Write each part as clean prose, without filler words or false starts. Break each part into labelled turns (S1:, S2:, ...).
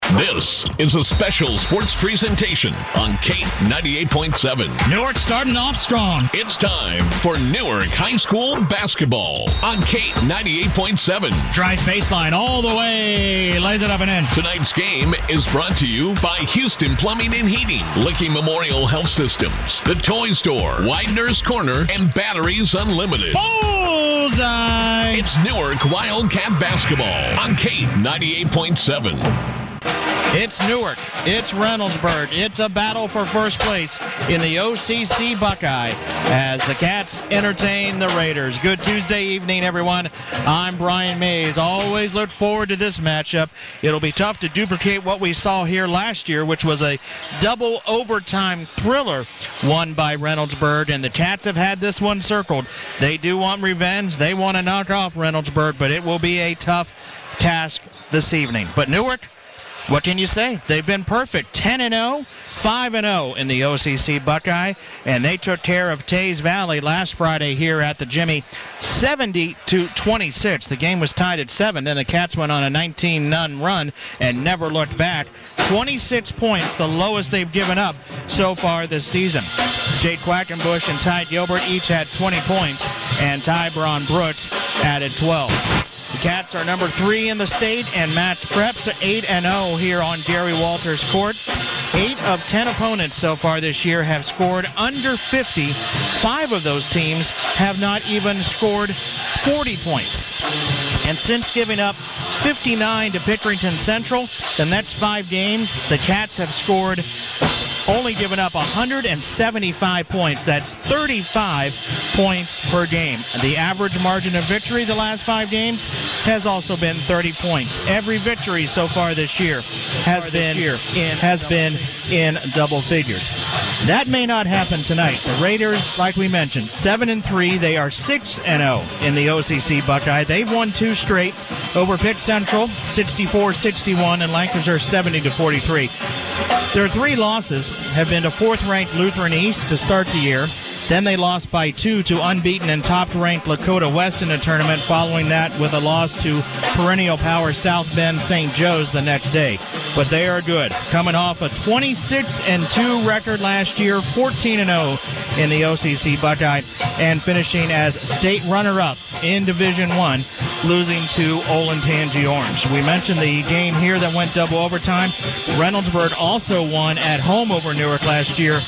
S1: This is a special sports presentation on K98.7.
S2: Newark starting off strong.
S1: It's time for Newark High School basketball on K98.7.
S2: Drives baseline all the way, lays it up and in.
S1: Tonight's game is brought to you by Houston Plumbing and Heating, Licking Memorial Health Systems, The Toy Store, Widener's Corner, and Batteries Unlimited.
S2: Bullseye!
S1: It's Newark Wildcat basketball on K98.7.
S3: It's Newark. It's Reynoldsburg. It's a battle for first place in the OCC Buckeye as the Cats entertain the Raiders. Good Tuesday evening, everyone. I'm Brian Mays. Always look forward to this matchup. It'll be tough to duplicate what we saw here last year, which was a double overtime thriller won by Reynoldsburg, and the Cats have had this one circled. They do want revenge. They want to knock off Reynoldsburg, but it will be a tough task this evening. But Newark, what can you say? They've been perfect. 10-0, 5-0 in the OCC Buckeye, and they took care of Tays Valley last Friday here at the Jimmy, 70-26. The game was tied at 7. Then the Cats went on a 19-0 run and never looked back. 26 points, the lowest they've given up so far this season. Jade Quackenbush and Ty Gilbert each had 20 points, and Ty Braun Brooks added 12. The Cats are number 3 in the state, and Matt Preps 8-0 here on Gary Walters Court. 8 of 10 opponents so far this year have scored under 50. 5 of those teams have not even scored 40 points. And since giving up 59 to Pickerington Central, the next 5 games, the Cats have scored, only given up 175 points. That's 35 points per game. The average margin of victory the last 5 games has also been 30 points. Every victory so far this year has been in double figures. That may not happen tonight. The Raiders, like we mentioned, 7-3. They are 6-0 in the OCC Buckeye. They've won 2 straight over Pick Central, 64-61, and Lancaster 70-43. Their 3 losses have been to 4th-ranked Lutheran East to start the year. Then they lost by 2 to unbeaten and top-ranked Lakota West in the tournament, following that with a loss to perennial power South Bend St. Joe's the next day. But they are good. Coming off a 26-2 record last year, 14-0 in the OCC Buckeye, and finishing as state runner-up in Division I, losing to Olentangy Orange. We mentioned the game here that went double overtime. Reynoldsburg also won at home over Newark last year,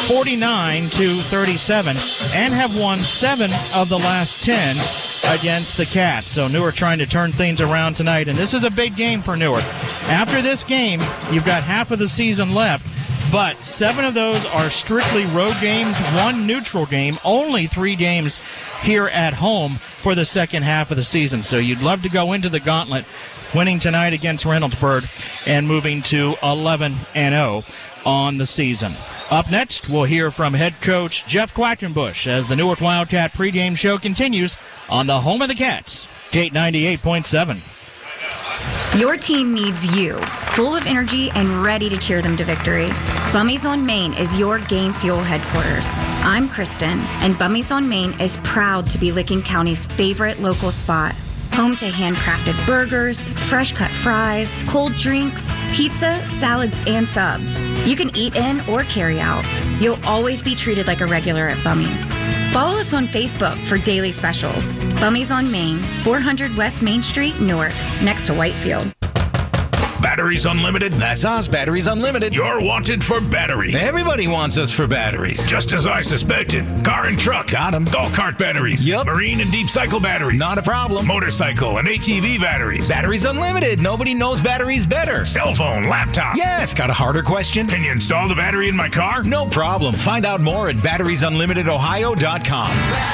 S3: 49-37, and have won 7 of the last 10 against the Cats. So Newark trying to turn things around tonight, and this is a big game for Newark. After this game, you've got half of the season left, but 7 of those are strictly road games, 1 neutral game, only 3 games here at home for the second half of the season. So you'd love to go into the gauntlet winning tonight against Reynoldsburg and moving to 11-0 on the season. Up next, we'll hear from head coach Jeff Quackenbush as the Newark Wildcat pregame show continues on the home of the Cats, K98.7.
S4: Your team needs you, full of energy and ready to cheer them to victory. Bummies on Main is your game fuel headquarters. I'm Kristen, and Bummies on Main is proud to be Licking County's favorite local spot. Home to handcrafted burgers, fresh-cut fries, cold drinks, pizza, salads, and subs. You can eat in or carry out. You'll always be treated like a regular at Bummies. Follow us on Facebook for daily specials. Bummies on Main, 400 West Main Street, Newark, next to Whitefield.
S5: Batteries Unlimited?
S6: That's us, Batteries Unlimited.
S5: You're wanted for batteries.
S6: Everybody wants us for batteries.
S5: Just as I suspected. Car and truck.
S6: Got 'em.
S5: Golf cart batteries.
S6: Yep.
S5: Marine and deep cycle batteries.
S6: Not a problem.
S5: Motorcycle and ATV batteries.
S6: Batteries Unlimited. Nobody knows batteries better.
S5: Cell phone, laptop.
S6: Yes. Got a harder question?
S5: Can you install the battery in my car?
S6: No problem. Find out more at batteriesunlimitedohio.com.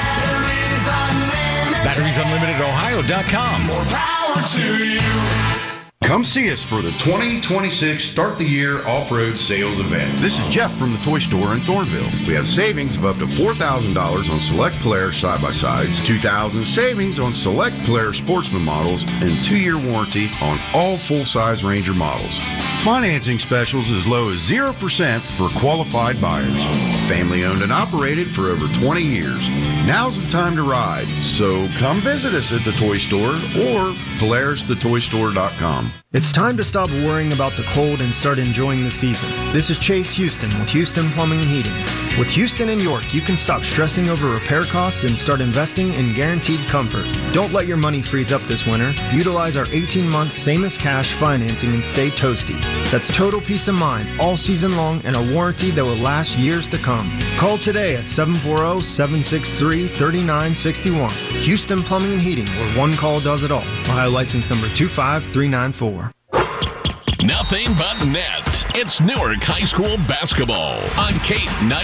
S6: batteriesunlimitedohio.com.
S7: More power to you.
S8: Come see us for the 2026 Start the Year Off-Road Sales Event. This is Jeff from the Toy Store in Thornville. We have savings of up to $4,000 on select Polaris side-by-sides, $2,000 savings on select Polaris Sportsman models, and 2-year warranty on all full-size Ranger models. Financing specials as low as 0% for qualified buyers. Family-owned and operated for over 20 years. Now's the time to ride, so come visit us at the Toy Store or PolarisTheToyStore.com.
S7: It's time to stop worrying about the cold and start enjoying the season. This is Chase Houston with Houston Plumbing and Heating. With Houston and York, you can stop stressing over repair costs and start investing in guaranteed comfort. Don't let your money freeze up this winter. Utilize our 18-month same-as-cash financing and stay toasty. That's total peace of mind all season long and a warranty that will last years to come. Call today at 740-763-3961. Houston Plumbing and Heating, where one call does it all. Ohio license number 25394.
S1: Nothing but net. It's Newark High School basketball on Kate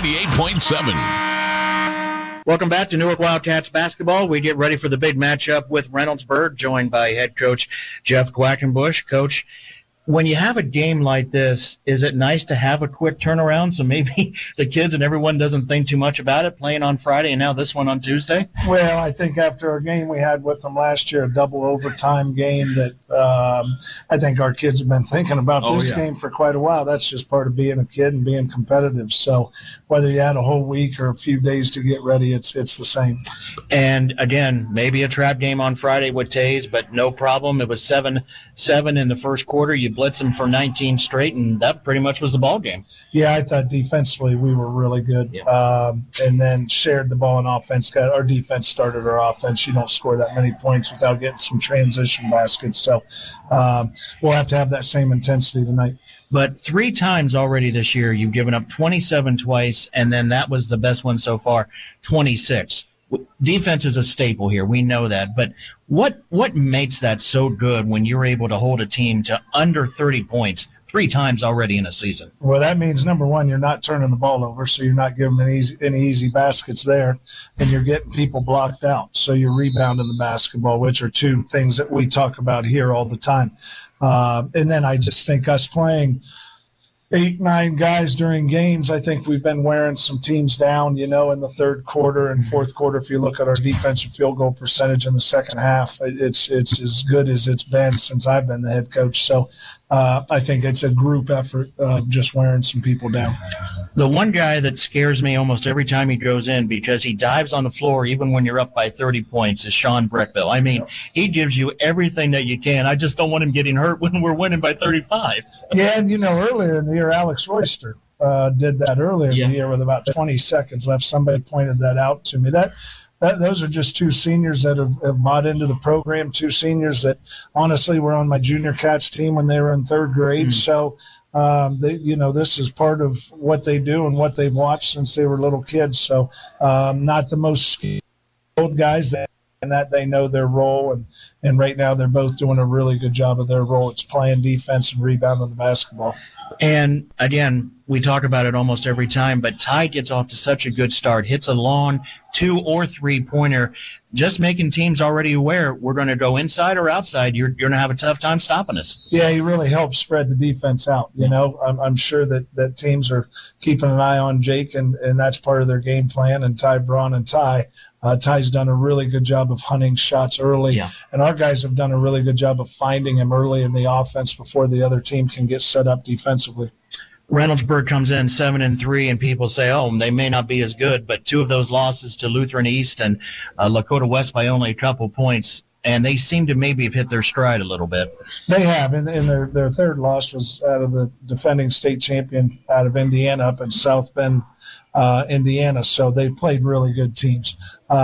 S1: 98.7.
S3: Welcome back to Newark Wildcats basketball. We get ready for the big matchup with Reynoldsburg, joined by head coach Jeff Quackenbush. Coach, when you have a game like this, is it nice to have a quick turnaround so maybe the kids and everyone doesn't think too much about it, playing on Friday and now this one on Tuesday?
S9: Well, I think after a game we had with them last year, a double overtime game, that I think our kids have been thinking about this game for quite a while. That's just part of being a kid and being competitive. So whether you had a whole week or a few days to get ready, it's the same.
S3: And, again, maybe a trap game on Friday with Taze, but no problem. It was 7-7 in the first quarter. You blitz them for 19 straight, and that pretty much was the ball game.
S9: Yeah, I thought defensively we were really good, and then shared the ball in offense. Our defense started our offense. You don't score that many points without getting some transition baskets. So we'll have to have that same intensity tonight.
S3: But 3 times already this year you've given up 27 twice, and then that was the best one so far, 26. Defense is a staple here. We know that. But what makes that so good when you're able to hold a team to under 30 points 3 times already in a season?
S9: Well, that means, number one, you're not turning the ball over, so you're not giving any easy baskets there, and you're getting people blocked out. So you're rebounding the basketball, which are 2 things that we talk about here all the time. And then I just think us playing 8-9 guys during games, I think we've been wearing some teams down, in the third quarter and fourth quarter. If you look at our defensive field goal percentage in the second half, it's as good as it's been since I've been the head coach. So I think it's a group effort of just wearing some people down.
S3: The one guy that scares me almost every time he goes in, because he dives on the floor even when you're up by 30 points, is Sean Brickville. I mean, he gives you everything that you can. I just don't want him getting hurt when we're winning by 35.
S9: Yeah, and earlier in the year, Alex Royster did that earlier in the year with about 20 seconds left. Somebody pointed that out to me. Those are just 2 seniors that have bought into the program, 2 seniors that honestly were on my junior Cats team when they were in 3rd grade. So, this is part of what they do and what they've watched since they were little kids. So, not the most skilled guys and that they know their role. And right now they're both doing a really good job of their role. It's playing defense and rebounding the basketball.
S3: And, again, we talk about it almost every time, but Ty gets off to such a good start, hits a long 2 or 3-pointer, just making teams already aware we're going to go inside or outside. You're going to have a tough time stopping us. Yeah,
S9: he really helps spread the defense out. I'm sure that teams are keeping an eye on Jake, and that's part of their game plan, and Ty Braun and Ty. Ty's done a really good job of hunting shots early, and our guys have done a really good job of finding him early in the offense before the other team can get set up defensively.
S3: Reynoldsburg comes in 7-3, and people say, they may not be as good, but 2 of those losses to Lutheran East and Lakota West by only a couple points, and they seem to maybe have hit their stride a little bit.
S9: They have, and their 3rd loss was out of the defending state champion out of Indiana up in South Bend, Indiana. So they played really good teams.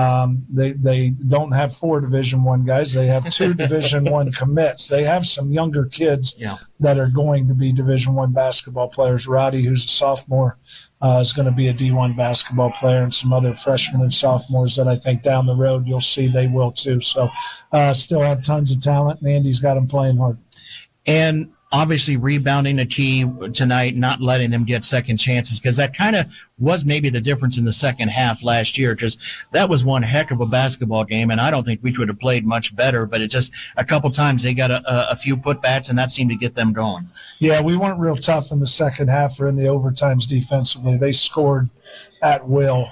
S9: They don't have 4 Division I guys. They have 2 Division I commits. They have some younger kids that are going to be Division I basketball players. Roddy, who's a sophomore, is going to be a D1 basketball player, and some other freshmen and sophomores that I think down the road you'll see they will too. So still have tons of talent, and Andy's got them playing hard.
S3: And obviously rebounding a key tonight, not letting them get second chances, because that kind of was maybe the difference in the second half last year, because that was one heck of a basketball game, and I don't think we could have played much better, but it just a couple times they got a few putbacks, and that seemed to get them going.
S9: Yeah, we weren't real tough in the second half or in the overtimes defensively. They scored at will.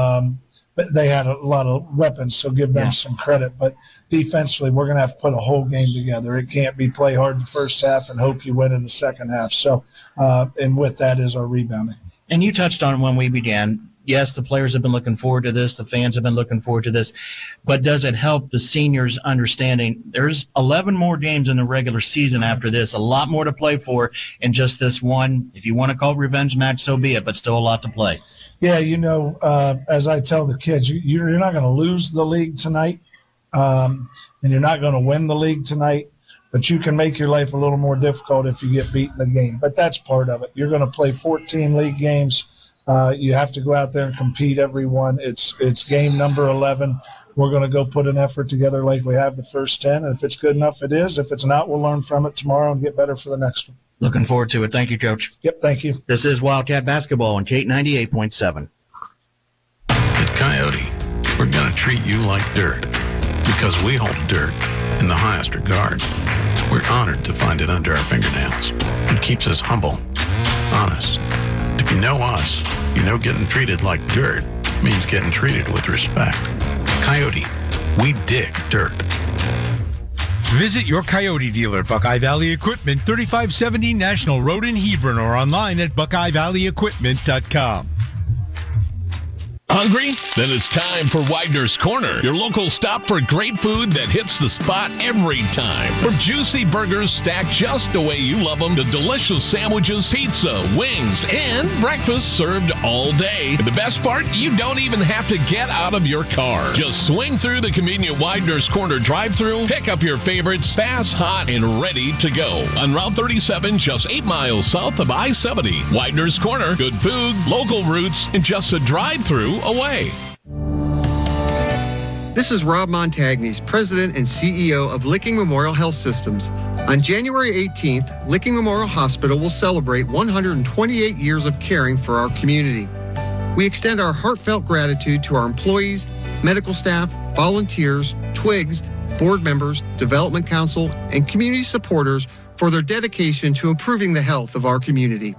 S9: But they had a lot of weapons, so give them some credit. But defensively, we're going to have to put a whole game together. It can't be play hard the first half and hope you win in the second half. So, and with that is our rebounding.
S3: And you touched on when we began, yes, the players have been looking forward to this, the fans have been looking forward to this, but does it help the seniors understanding there's 11 more games in the regular season after this, a lot more to play for in just this one, if you want to call it revenge match, so be it, but still a lot to play.
S9: Yeah, as I tell the kids, you're not going to lose the league tonight, and you're not going to win the league tonight, but you can make your life a little more difficult if you get beat in the game. But that's part of it. You're going to play 14 league games. You have to go out there and compete every one. It's game number 11. We're going to go put an effort together like we have the first 10. And if it's good enough, it is. If it's not, we'll learn from it tomorrow and get better for the next one.
S3: Looking forward to it. Thank you, Coach.
S9: Yep, thank you.
S3: This is Wildcat Basketball on Kate 98.7.
S10: At Coyote, we're going to treat you like dirt because we hold dirt in the highest regard. We're honored to find it under our fingernails. It keeps us humble, honest. If you know us, you know getting treated like dirt means getting treated with respect. Coyote, we dig dirt.
S6: Visit your Coyote dealer, Buckeye Valley Equipment, 3570 National Road in Hebron, or online at BuckeyeValleyEquipment.com.
S1: Hungry? Then it's time for Widener's Corner, your local stop for great food that hits the spot every time. From juicy burgers stacked just the way you love them to delicious sandwiches, pizza, wings, and breakfast served all day. And the best part, you don't even have to get out of your car. Just swing through the convenient Widener's Corner drive-thru, pick up your favorites, fast, hot, and ready to go. On Route 37, just 8 miles south of I-70. Widener's Corner, good food, local roots, and just a drive-thru away.
S11: This is Rob Montagnes, President and CEO of Licking Memorial Health Systems. On January 18th, Licking Memorial Hospital will celebrate 128 years of caring for our community. We extend our heartfelt gratitude to our employees, medical staff, volunteers, Twigs, board members, Development Council, and community supporters for their dedication to improving the health of our community.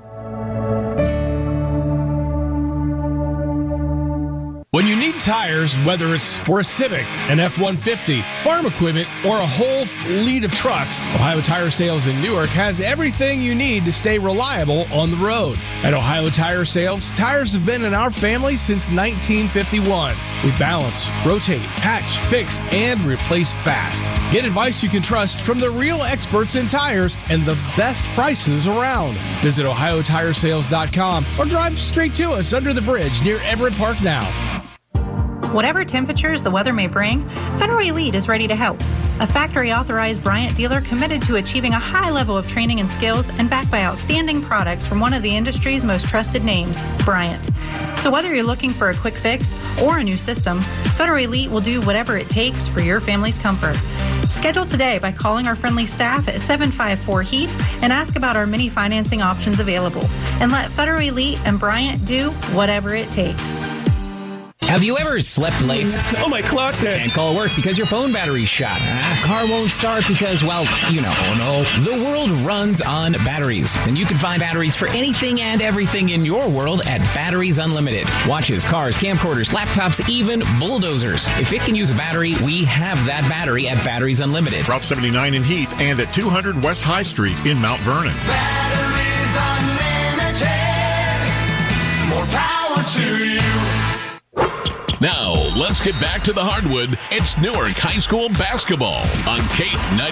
S12: When you need tires, whether it's for a Civic, an F-150, farm equipment, or a whole fleet of trucks, Ohio Tire Sales in Newark has everything you need to stay reliable on the road. At Ohio Tire Sales, tires have been in our family since 1951. We balance, rotate, patch, fix, and replace fast. Get advice you can trust from the real experts in tires and the best prices around. Visit OhioTireSales.com or drive straight to us under the bridge near Everett Park now.
S13: Whatever temperatures the weather may bring, Federal Elite is ready to help. A factory-authorized Bryant dealer committed to achieving a high level of training and skills and backed by outstanding products from one of the industry's most trusted names, Bryant. So whether you're looking for a quick fix or a new system, Federal Elite will do whatever it takes for your family's comfort. Schedule today by calling our friendly staff at 754-HEAT and ask about our many financing options available. And let Federal Elite and Bryant do whatever it takes.
S14: Have you ever slept late?
S12: Oh, my clock dead.
S14: Can't call work because your phone battery's shot. Car won't start because, well, you know. Oh, no. The world runs on batteries. And you can find batteries for anything and everything in your world at Batteries Unlimited. Watches, cars, camcorders, laptops, even bulldozers. If it can use a battery, we have that battery at Batteries Unlimited.
S15: Route 79 in Heath and at 200 West High Street in Mount Vernon.
S16: Batteries Unlimited. More power to you.
S1: Now, let's get back to the hardwood. It's Newark High School basketball on Kate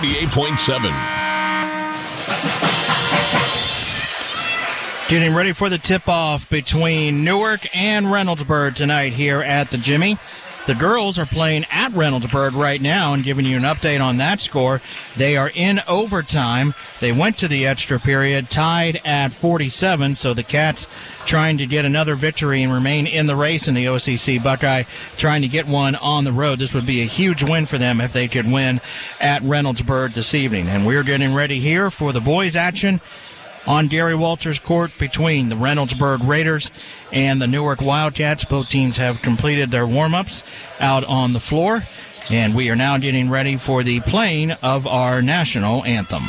S1: 98.7.
S3: Getting ready for the tip-off between Newark and Reynoldsburg tonight here at the Jimmy. The girls are playing at Reynoldsburg right now and giving you an update on that score. They are in overtime. They went to the extra period, tied at 47, so the Cats trying to get another victory and remain in the race in the OCC. Buckeye trying to get one on the road. This would be a huge win for them if they could win at Reynoldsburg this evening. And we're getting ready here for the boys' action on Gary Walters Court between the Reynoldsburg Raiders and the Newark Wildcats. Both teams have completed their warm-ups out on the floor, and we are now getting ready for the playing of our national anthem.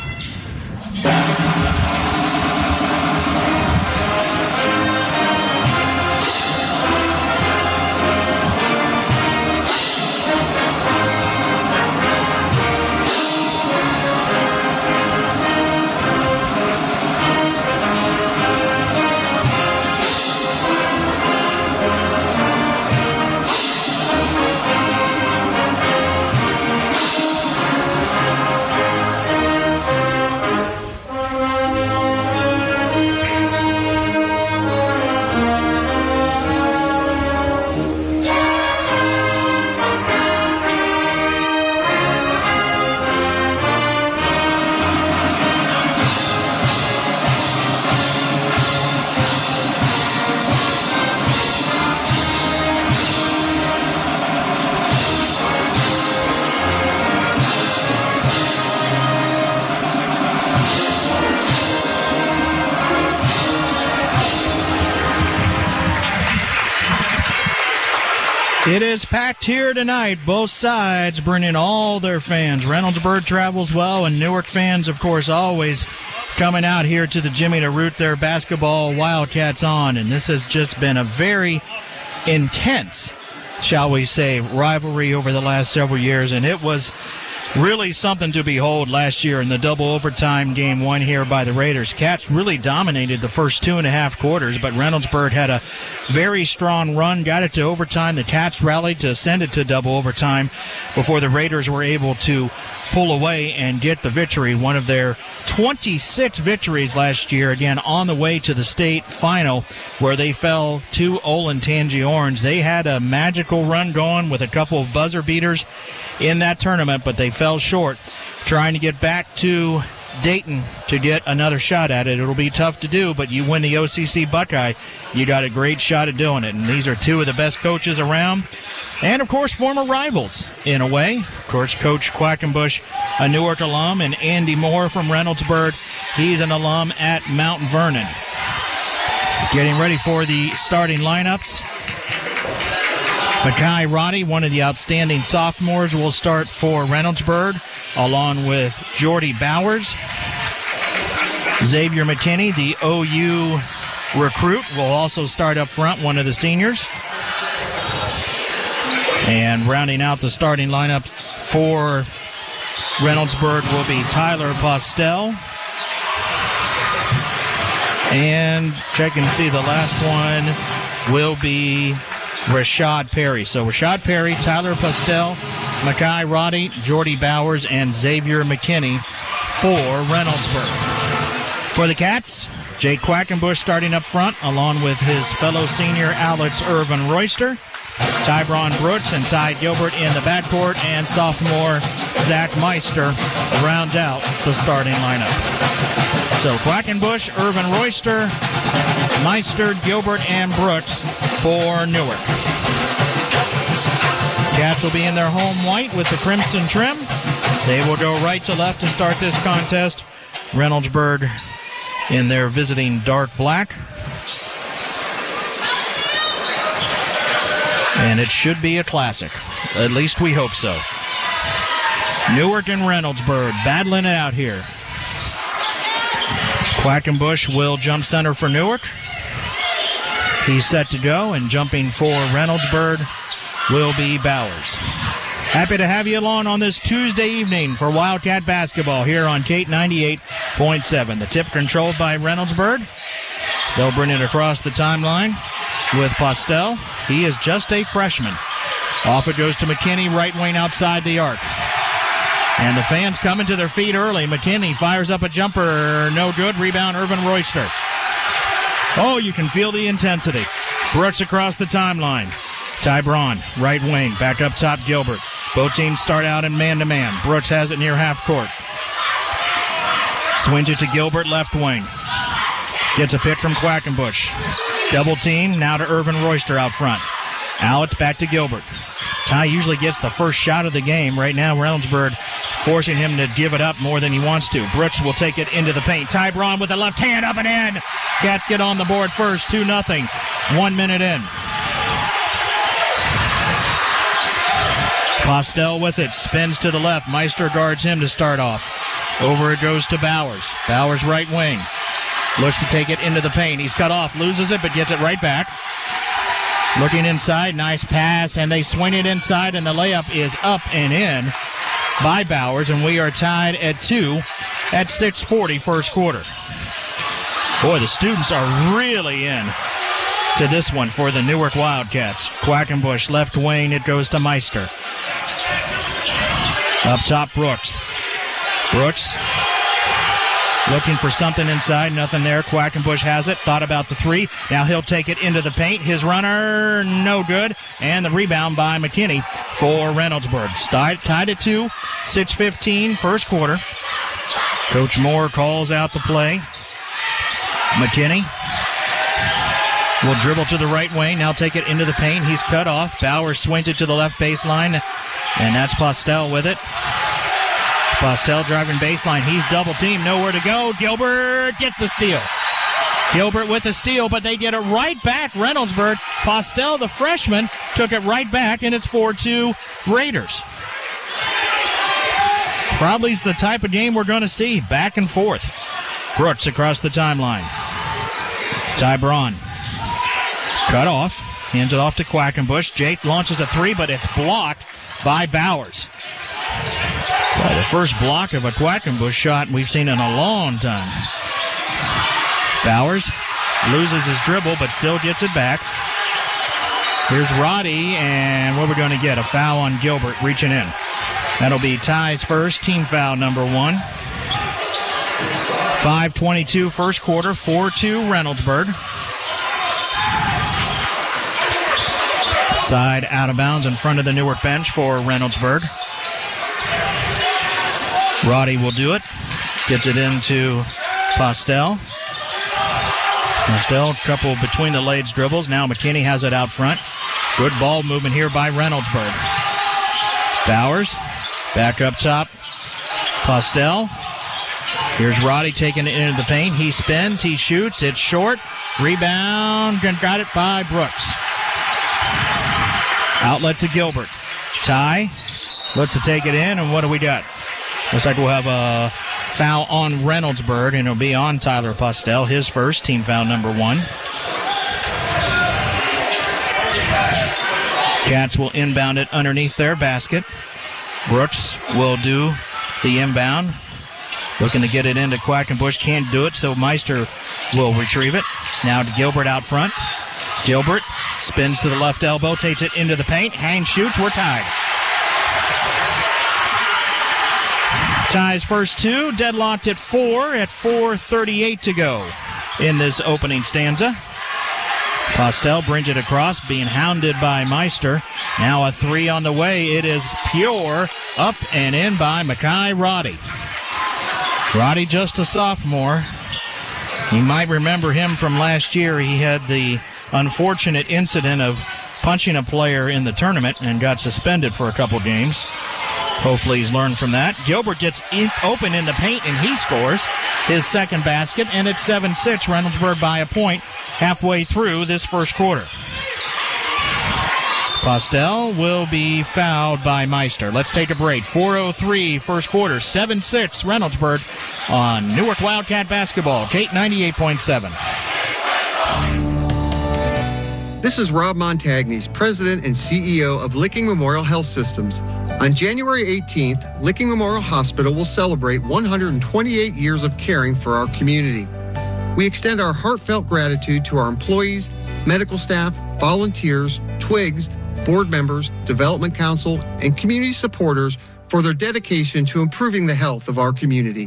S3: It is packed here tonight. Both sides bringing all their fans. Reynoldsburg travels well, and Newark fans, of course, always coming out here to the Jimmy to root their basketball Wildcats on. And this has just been a very intense, shall we say, rivalry over the last several years. And it was really something to behold last year in the double overtime game won here by the Raiders. Cats really dominated the first 2.5 quarters, but Reynoldsburg had a very strong run, got it to overtime. The Cats rallied to send it to double overtime before the Raiders were able to pull away and get the victory. One of their 26 victories last year, again on the way to the state final where they fell to Olentangy Orange. They had a magical run going with a couple of buzzer beaters in that tournament, but they fell short trying to get back to Dayton to get another shot at it. It'll be tough to do, but you win the OCC Buckeye, you got a great shot at doing it. And these are two of the best coaches around, and of course former rivals in a way. Of course, Coach Quackenbush, a Newark alum, and Andy Moore from Reynoldsburg, he's an alum at Mount Vernon. Getting ready for the starting lineups. Makai Roddy, one of the outstanding sophomores, will start for Reynoldsburg, along with Jordy Bowers. Xavier McKinney, the OU recruit, will also start up front, one of the seniors. And rounding out the starting lineup for Reynoldsburg will be Tyler Postel. And check and see, the last one will be Rashad Perry. So Rashad Perry, Tyler Postel, Makai Roddy, Jordy Bowers, and Xavier McKinney for Reynoldsburg. For the Cats, Jake Quackenbush starting up front, along with his fellow senior Alex Irvin Royster. Tybron Brooks and Ty Gilbert in the backcourt, and sophomore Zach Meister rounds out the starting lineup. So Quackenbush, Irvin Royster, Meister, Gilbert, and Brooks for Newark. Cats will be in their home white with the crimson trim. They will go right to left to start this contest. Reynoldsburg in their visiting dark black. And it should be a classic. At least we hope so. Newark and Reynoldsburg battling it out here. Quackenbush will jump center for Newark. He's set to go, and jumping for Reynoldsburg will be Bowers. Happy to have you along on this Tuesday evening for Wildcat basketball here on Kate 98.7. The tip controlled by Reynoldsburg. They'll bring it across the timeline with Postel. He is just a freshman. Off it goes to McKinney, right wing outside the arc. And the fans coming to their feet early. McKinney fires up a jumper. No good. Rebound, Irvin Royster. Oh, you can feel the intensity. Brooks across the timeline. Ty Braun, right wing. Back up top, Gilbert. Both teams start out in man-to-man. Brooks has it near half court. Swings it to Gilbert, left wing. Gets a pick from Quackenbush. Double team, now to Irvin Royster out front. Alex back to Gilbert. Ty usually gets the first shot of the game. Right now, Reynoldsburg forcing him to give it up more than he wants to. Brooks will take it into the paint. Ty Braun with the left hand, up and in. Cats get on the board first, 2-0. 1 minute in. Postel with it, spins to the left. Meister guards him to start off. Over it goes to Bowers. Bowers right wing. Looks to take it into the paint. He's cut off, loses it, but gets it right back. Looking inside, nice pass, and they swing it inside, and the layup is up and in by Bowers, and we are tied at 2 at 6:40 first quarter. Boy, the students are really in to this one for the Newark Wildcats. Quackenbush, left wing, it goes to Meister. Up top, Brooks. Brooks looking for something inside, nothing there. Quackenbush has it, thought about the three. Now he'll take it into the paint. His runner, no good. And the rebound by McKinney for Reynoldsburg. Tied at 2, 6:15 first quarter. Coach Moore calls out the play. McKinney will dribble to the right wing, now take it into the paint. He's cut off. Bowers swings it to the left baseline, and that's Postel with it. Postel driving baseline. He's double-teamed. Nowhere to go. Gilbert gets the steal. Gilbert with the steal, but they get it right back. Reynoldsburg. Postel, the freshman, took it right back, and it's 4-2 Raiders. Probably the type of game we're going to see. Back and forth. Brooks across the timeline. Ty Braun. Cut off. Hands it off to Quackenbush. Jake launches a three, but it's blocked by Bowers. Well, the first block of a Quackenbush shot we've seen in a long time. Bowers loses his dribble, but still gets it back. Here's Roddy, and what are we going to get? A foul on Gilbert reaching in. That'll be Ty's first, team foul number 1. 5:22 first quarter, 4-2 Reynoldsburg. Side out of bounds in front of the Newark bench for Reynoldsburg. Roddy will do it. Gets it into Postel. Postel, couple between the legs dribbles. Now McKinney has it out front. Good ball movement here by Reynoldsburg. Bowers, back up top. Postel. Here's Roddy taking it into the paint. He spins, he shoots, it's short. Rebound, got it by Brooks. Outlet to Gilbert. Ty looks to take it in, and what do we got? Looks like we'll have a foul on Reynoldsburg, and it'll be on Tyler Postel, his first, team foul number 1. Cats will inbound it underneath their basket. Brooks will do the inbound. Looking to get it into Quackenbush, can't do it, so Meister will retrieve it. Now to Gilbert out front. Gilbert spins to the left elbow, takes it into the paint. Hang shoots, we're tied. Ty's first two, deadlocked at 4 at 4:38 to go in this opening stanza. Postel brings it across, being hounded by Meister. Now a three on the way. It is pure, up and in by Mekhi Roddy. Roddy, just a sophomore. You might remember him from last year. He had the unfortunate incident of punching a player in the tournament and got suspended for a couple games. Hopefully he's learned from that. Gilbert gets open in the paint, and he scores his second basket, and it's 7-6. Reynoldsburg by a point halfway through this first quarter. Postel will be fouled by Meister. Let's take a break. 4:03 first quarter, 7-6 Reynoldsburg on Newark Wildcat basketball. Kate 98.7.
S11: This is Rob Montagnes, President and CEO of Licking Memorial Health Systems. On January 18th, Licking Memorial Hospital will celebrate 128 years of caring for our community. We extend our heartfelt gratitude to our employees, medical staff, volunteers, Twigs, board members, development council, and community supporters for their dedication to improving the health of our community.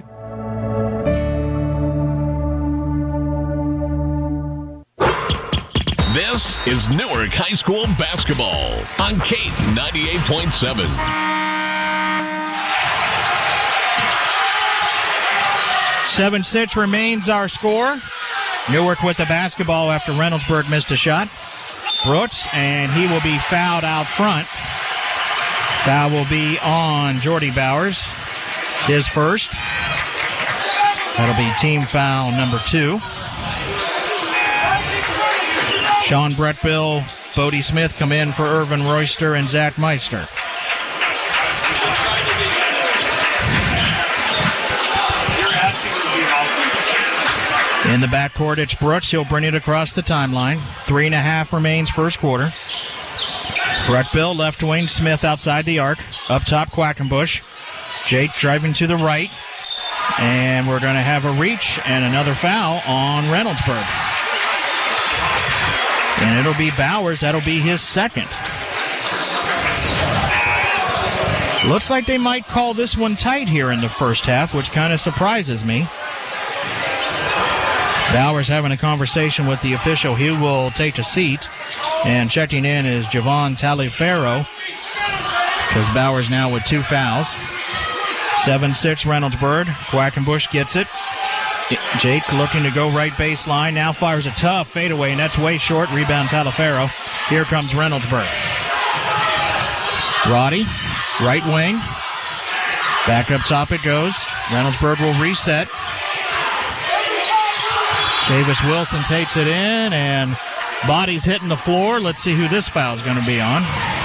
S1: This is Newark High School basketball on Kate 98.7.
S3: Seven 6 remains our score. Newark with the basketball after Reynoldsburg missed a shot. Brooks, and he will be fouled out front. Foul will be on Jordy Bowers, his first. That'll be team foul number 2. Sean Brettbill, Bodie Smith come in for Irvin Royster and Zach Meister. In the backcourt, it's Brooks. He'll bring it across the timeline. 3.5 remains first quarter. Brettbill, left wing. Smith outside the arc. Up top, Quackenbush. Jake driving to the right. And we're going to have a reach and another foul on Reynoldsburg. And it'll be Bowers. That'll be his second. Looks like they might call this one tight here in the first half, which kind of surprises me. Bowers having a conversation with the official. He will take a seat. And checking in is Javon Taliaferro, because Bowers now with 2 fouls. 7-6 Reynoldsburg. Quackenbush gets it. Jake looking to go right baseline. Now fires a tough fadeaway, and that's way short. Rebound Taliaferro. Here comes Reynoldsburg. Roddy, right wing. Back up top it goes. Reynoldsburg will reset. Davis Wilson takes it in, and body's hitting the floor. Let's see who this foul is going to be on.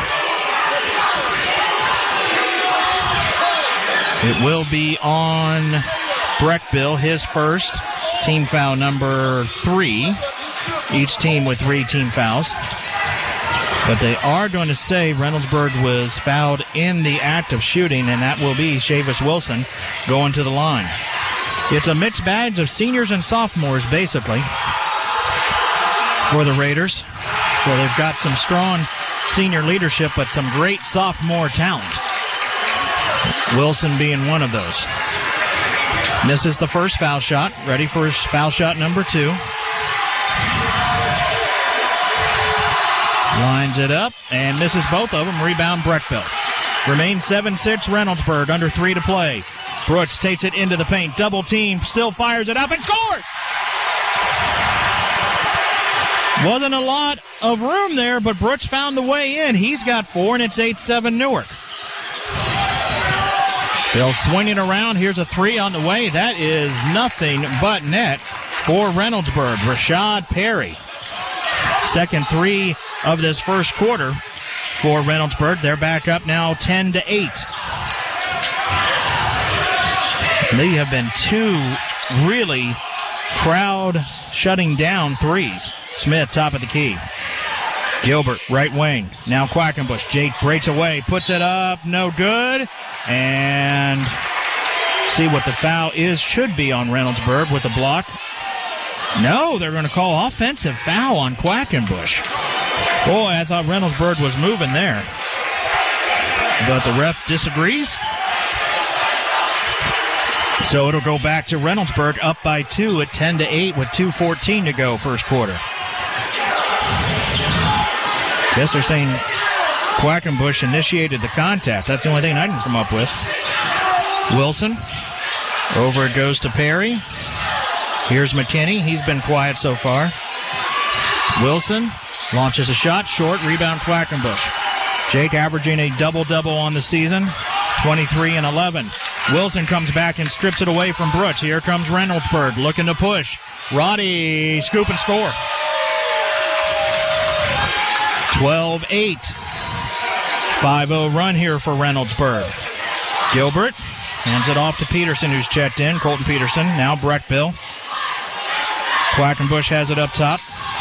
S3: It will be on Breckbill, his first. Team foul number 3. Each team with 3 team fouls. But they are going to say Reynoldsburg was fouled in the act of shooting, and that will be Chavis Wilson going to the line. It's a mixed bag of seniors and sophomores, basically, for the Raiders. So they've got some strong senior leadership, but some great sophomore talent. Wilson being one of those. Misses the first foul shot. Ready for his foul shot number 2. Lines it up and misses both of them. Rebound Breckbill. Remains 7-6 Reynoldsburg. Under 3 to play. Brooks takes it into the paint. Double team. Still fires it up and scores! Wasn't a lot of room there, but Brooks found the way in. He's got 4, and it's 8-7 Newark. They'll swing it around. Here's a 3 on the way. That is nothing but net for Reynoldsburg. Rashad Perry. Second 3 of this first quarter for Reynoldsburg. They're back up now 10-8. They have been 2 really crowd shutting down threes. Smith, top of the key. Gilbert, right wing. Now Quackenbush. Jake breaks away, puts it up, no good. And see what the foul is. Should be on Reynoldsburg with the block. No, they're going to call offensive foul on Quackenbush. Boy, I thought Reynoldsburg was moving there. But the ref disagrees. So it'll go back to Reynoldsburg up by 2 at 10-8 with 2:14 to go first quarter. Guess they're saying Quackenbush initiated the contest. That's the only thing I can come up with. Wilson. Over it goes to Perry. Here's McKinney. He's been quiet so far. Wilson launches a shot. Short. Rebound Quackenbush. Jake averaging a double-double on the season. 23 and 11. Wilson comes back and strips it away from Brooks. Here comes Reynoldsburg looking to push. Roddy, scoop and score. 12-8. 5-0 run here for Reynoldsburg. Gilbert hands it off to Peterson, who's checked in. Colton Peterson, now Breckbill. Quackenbush has it up top.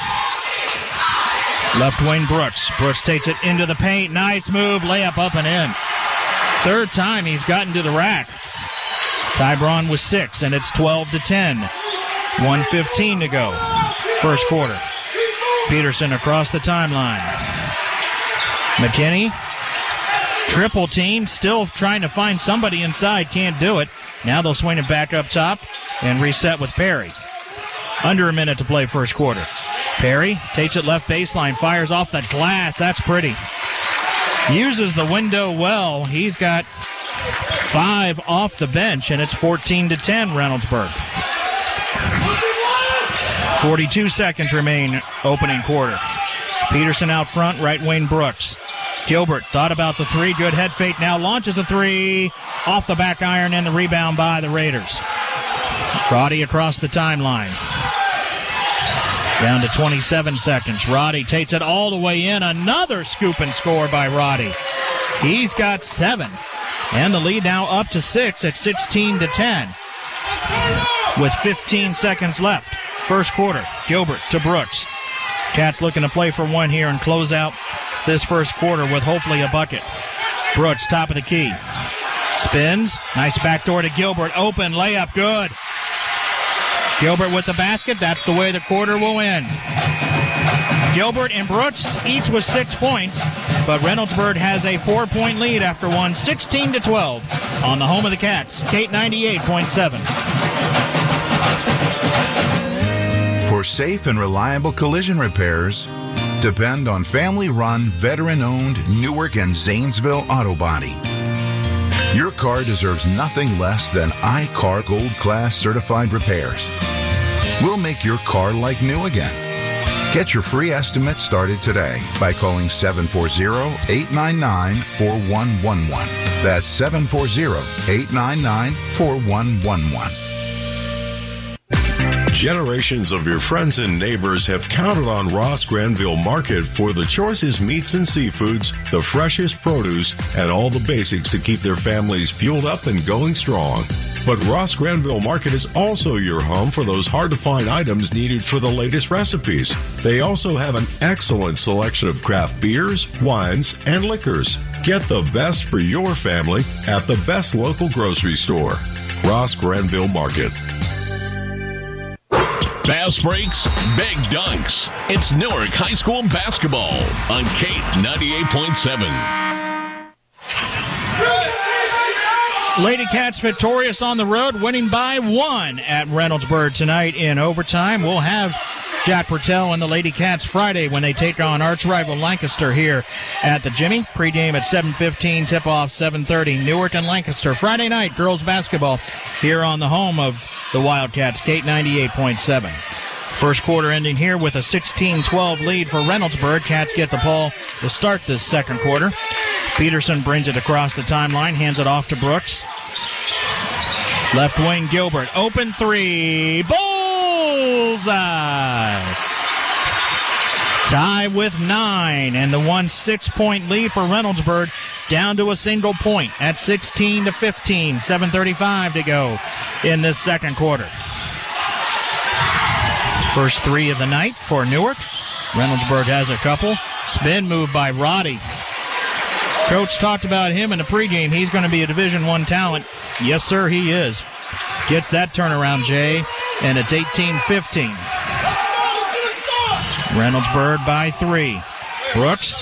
S3: Left wing Brooks. Brooks takes it into the paint. Nice move. Layup up and in. Third time he's gotten to the rack. Tybron with 6, and it's 12-10. 1:15 to go. First quarter. Peterson across the timeline. McKinney. Triple team. Still trying to find somebody inside. Can't do it. Now they'll swing it back up top and reset with Perry. Under a minute to play first quarter. Perry takes it left baseline. Fires off the glass. That's pretty. Uses the window well. He's got 5 off the bench, and it's 14-10 Reynoldsburg. 42 seconds remain opening quarter. Peterson out front, right wing Brooks. Gilbert thought about the 3. Good head fake. Now launches a 3. Off the back iron and the rebound by the Raiders. Roddy across the timeline. Down to 27 seconds. Roddy takes it all the way in. Another scoop and score by Roddy. He's got 7. And the lead now up to 6 at 16-10. With 15 seconds left. First quarter. Gilbert to Brooks. Cats looking to play for 1 here and close out this first quarter with hopefully a bucket. Brooks, top of the key. Spins. Nice backdoor to Gilbert. Open layup. Good. Gilbert with the basket. That's the way the quarter will end. Gilbert and Brooks each with 6 points, but Reynoldsburg has a 4-point lead after one, 16-12 on the home of the Cats, Kate 98.7.
S17: For safe and reliable collision repairs, depend on family-run, veteran-owned Newark and Zanesville Auto Body. Your car deserves nothing less than I-CAR Gold Class certified repairs. We'll make your car like new again. Get your free estimate started today by calling 740-899-4111. That's 740-899-4111.
S18: Generations of your friends and neighbors have counted on Ross Granville Market for the choicest meats and seafoods, the freshest produce, and all the basics to keep their families fueled up and going strong. But Ross Granville Market is also your home for those hard-to-find items needed for the latest recipes. They also have an excellent selection of craft beers, wines, and liquors. Get the best for your family at the best local grocery store. Ross Granville Market.
S1: Fast breaks, big dunks. It's Newark High School basketball on Kate 98.7.
S3: Lady Cats victorious on the road, winning by 1 at Reynoldsburg tonight in overtime. We'll have Jack Bertel and the Lady Cats Friday when they take on arch rival Lancaster here at the Jimmy. Pre-game at 7:15, tip-off 7:30. Newark and Lancaster Friday night girls basketball here on the home of the Wildcats, Kate 98.7. First quarter ending here with a 16-12 lead for Reynoldsburg. Cats get the ball to start this second quarter. Peterson brings it across the timeline, hands it off to Brooks. Left wing Gilbert, open three, bullseye! Tie with 9, and the 6-point lead for Reynoldsburg down to a single point at 16-15, 7:35 to go in this second quarter. First 3 of the night for Newark. Reynoldsburg has a couple. Spin move by Roddy. Coach talked about him in the pregame. He's going to be a Division I talent. Yes, sir, he is. Gets that turnaround, Jay, and it's 18-15. Reynoldsburg by 3. Brooks.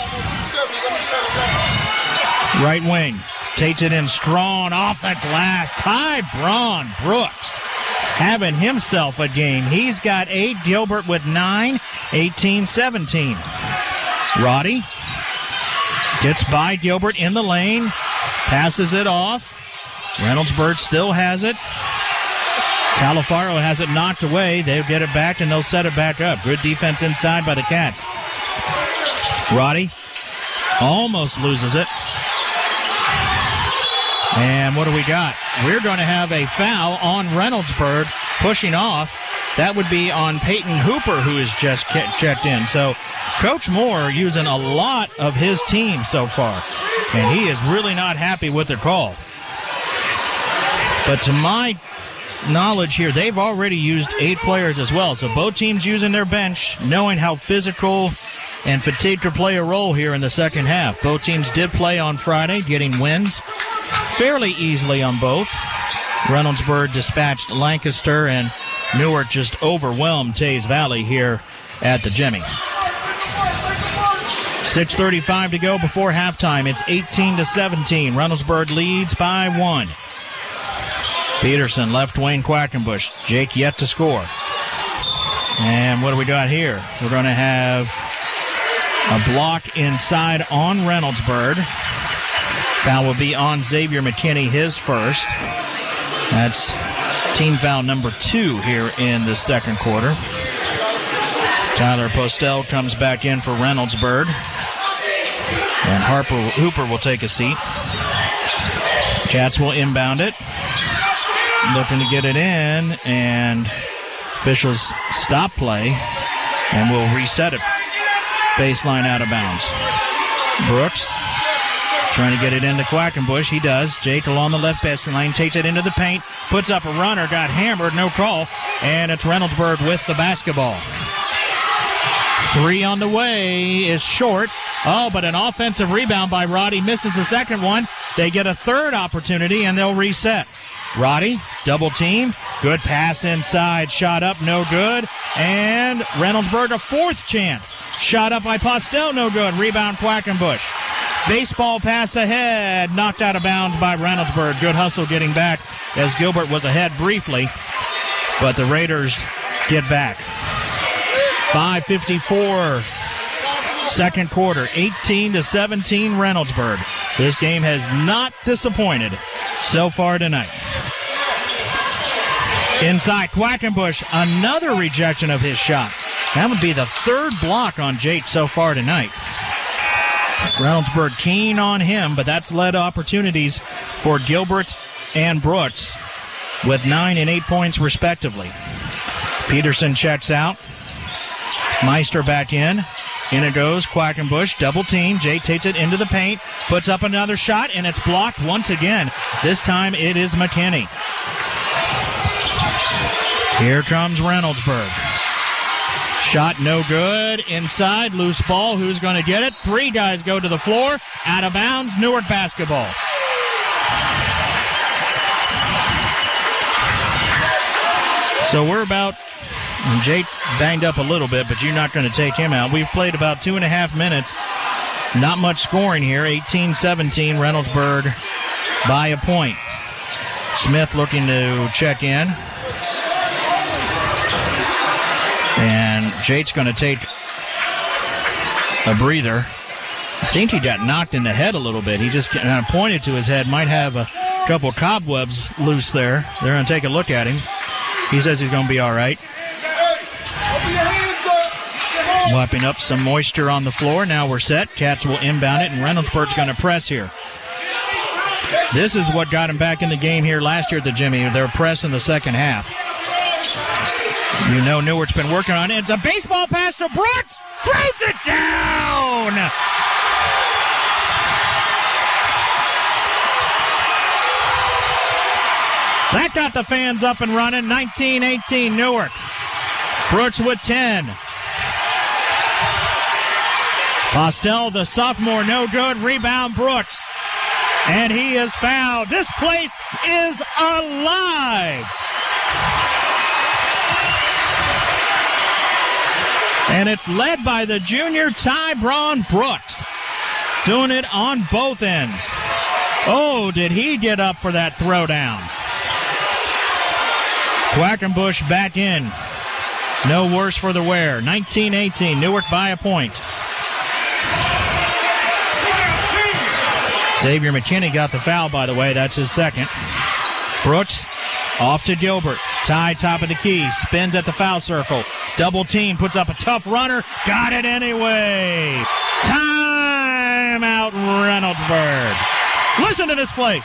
S3: Right wing. Takes it in strong off the glass. Ty Braun. Brooks having himself a game. He's got 8. Gilbert with 9. 18-17. Roddy gets by Gilbert in the lane. Passes it off. Reynoldsburg still has it. Califaro has it knocked away. They'll get it back and they'll set it back up. Good defense inside by the Cats. Roddy almost loses it. And what do we got? We're going to have a foul on Reynoldsburg pushing off. That would be on Peyton Hooper, who is just checked in. So Coach Moore using a lot of his team so far. And he is really not happy with the call. But to my knowledge here, they've already used 8 players as well. So both teams using their bench, knowing how physical and fatigue could play a role here in the second half. Both teams did play on Friday, getting wins fairly easily on both. Reynoldsburg dispatched Lancaster, and Newark just overwhelmed Tays Valley here at the Jimmy. 6:35 to go before halftime. It's 18-17. Reynoldsburg leads by 1. Peterson, left wing, Quackenbush. Jake yet to score. And what do we got here? We're going to have a block inside on Reynoldsburg. Foul will be on Xavier McKinney, his first. That's team foul number 2 here in the second quarter. Tyler Postel comes back in for Reynoldsburg. And Hooper will take a seat. Cats will inbound it. Looking to get it in, and officials stop play, and will reset it. Baseline out of bounds. Brooks trying to get it into Quackenbush. He does. Jake along the left baseline, takes it into the paint, puts up a runner, got hammered, no call, and it's Reynoldsburg with the basketball. 3 on the way is short. Oh, but an offensive rebound by Roddy misses the second one. They get a third opportunity, and they'll reset. Roddy, double team, good pass inside, shot up, no good, and Reynoldsburg a 4th chance. Shot up by Postel, no good, rebound Quackenbush. Baseball pass ahead, knocked out of bounds by Reynoldsburg. Good hustle getting back as Gilbert was ahead briefly, but the Raiders get back. 5:54, second quarter, 18-17 Reynoldsburg. This game has not disappointed so far tonight. Inside, Quackenbush, another rejection of his shot. That would be the 3rd block on Jake so far tonight. Reynoldsburg keen on him, but that's led opportunities for Gilbert and Brooks with 9 and 8 points respectively. Peterson checks out. Meister back in. In it goes Quackenbush, double team. Jay takes it into the paint, puts up another shot, and it's blocked once again. This time it is McKinney. Here comes Reynoldsburg. Shot no good. Inside, loose ball. Who's going to get it? 3 guys go to the floor. Out of bounds, Newark basketball. So we're about... Jake banged up a little bit, but you're not going to take him out. We've played about 2.5 minutes. Not much scoring here. 18-17, Reynoldsburg by a point. Smith looking to check in. And Jake's going to take a breather. I think he got knocked in the head a little bit. He just kind of pointed to his head. Might have a couple cobwebs loose there. They're going to take a look at him. He says he's going to be all right. Wiping up some moisture on the floor. Now we're set. Cats will inbound it, and Reynoldsburg's going to press here. This is what got him back in the game here last year at the Jimmy. Their press in the second half. You know Newark's been working on it. It's a baseball pass to Brooks. Throws it down. That got the fans up and running. 19-18 Newark. Brooks with 10. Postel, the sophomore, no good. Rebound, Brooks. And he is fouled. This place is alive. And it's led by the junior Tybron Brooks. Doing it on both ends. Oh, did he get up for that throwdown? Quackenbush back in. No worse for the wear. 19-18. Newark by a point. Xavier McKinney got the foul, by the way. That's his second. Brooks off to Gilbert. Ty, top of the key. Spins at the foul circle. Double team. Puts up a tough runner. Got it anyway. Timeout, Reynoldsburg. Listen to this place.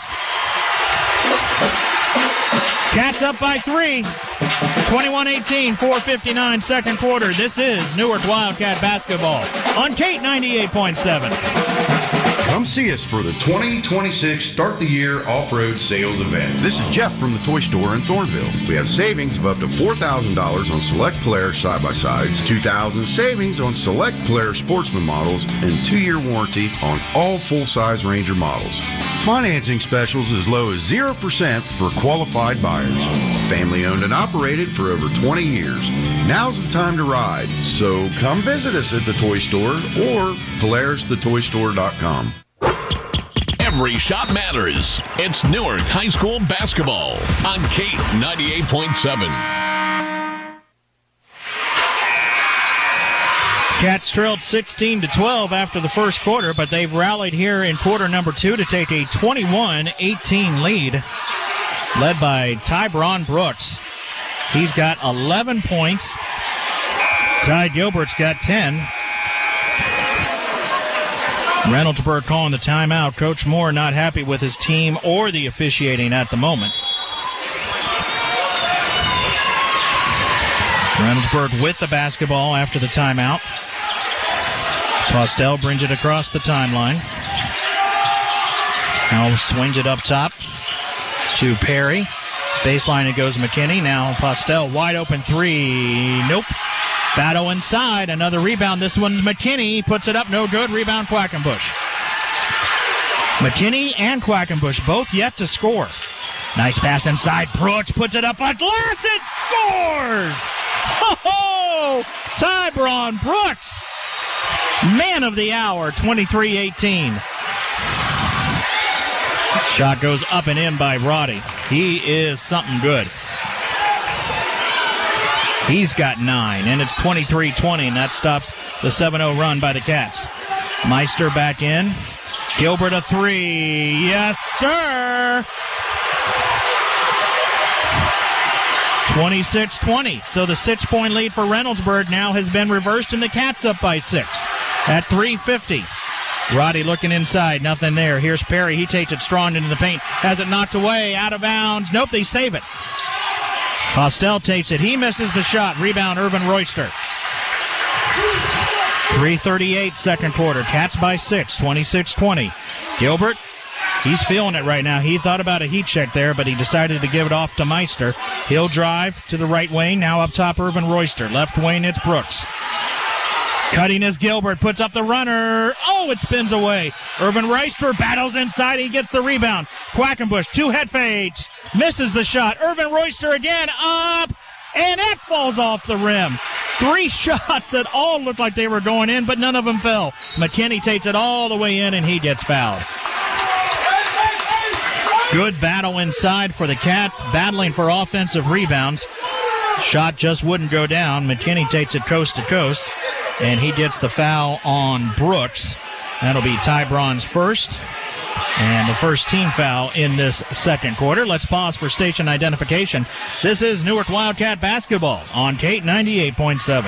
S3: Cats up by 3. 21-18, 4:59 second quarter. This is Newark Wildcat basketball on Kate 98.7.
S8: Come see us for the 2026 Start the Year Off-Road Sales Event. This is Jeff from the Toy Store in Thornville. We have savings of up to $4,000 on select Polaris side-by-sides, $2,000 savings on select Polaris Sportsman models, and 2-year warranty on all full-size Ranger models. Financing specials as low as 0% for qualified buyers. Family-owned and operated for over 20 years. Now's the time to ride, so come visit us at the Toy Store or PolarisTheToyStore.com.
S1: Every shot matters. It's Newark High School basketball on Kate 98.7.
S3: Cats trailed 16-12 after the first quarter, but they've rallied here in quarter number 2 to take a 21-18 lead, led by Tybron Brooks. He's got 11 points. Ty Gilbert's got 10. Reynoldsburg calling the timeout. Coach Moore not happy with his team or the officiating at the moment. Reynoldsburg with the basketball after the timeout. Postel brings it across the timeline. Now swings it up top to Perry. Baseline it goes McKinney. Now Postel wide open 3. Nope. Battle inside. Another rebound. This one's McKinney. Puts it up. No good. Rebound Quackenbush. McKinney and Quackenbush both yet to score. Nice pass inside. Brooks puts it up on glass. It scores! Oh, Tybron Brooks. Man of the hour. 23-18. Shot goes up and in by Roddy. He is something good. He's got 9, and it's 23-20, and that stops the 7-0 run by the Cats. Meister back in. Gilbert a 3. Yes, sir! 26-20. So the 6-point lead for Reynoldsburg now has been reversed, and the Cats up by 6 at 3:50. Roddy looking inside. Nothing there. Here's Perry. He takes it strong into the paint. Has it knocked away. Out of bounds. Nope, they save it. Postel takes it. He misses the shot. Rebound, Irvin Royster. 3:38 second quarter. Cats by 6, 26-20. Gilbert, he's feeling it right now. He thought about a heat check there, but he decided to give it off to Meister. He'll drive to the right wing. Now up top, Irvin Royster. Left wing, it's Brooks. Cutting is Gilbert. Puts up the runner. Oh, it spins away. Irvin Royster battles inside. He gets the rebound. Quackenbush, 2 head fakes. Misses the shot. Irvin Royster again. Up. And it falls off the rim. 3 shots that all looked like they were going in, but none of them fell. McKinney takes it all the way in, and he gets fouled. Good battle inside for the Cats, battling for offensive rebounds. Shot just wouldn't go down. McKinney takes it coast to coast, and he gets the foul on Brooks. That'll be Ty Braun's first, and the first team foul in this second quarter. Let's pause for station identification. This is Newark Wildcat basketball on Kate 98.7.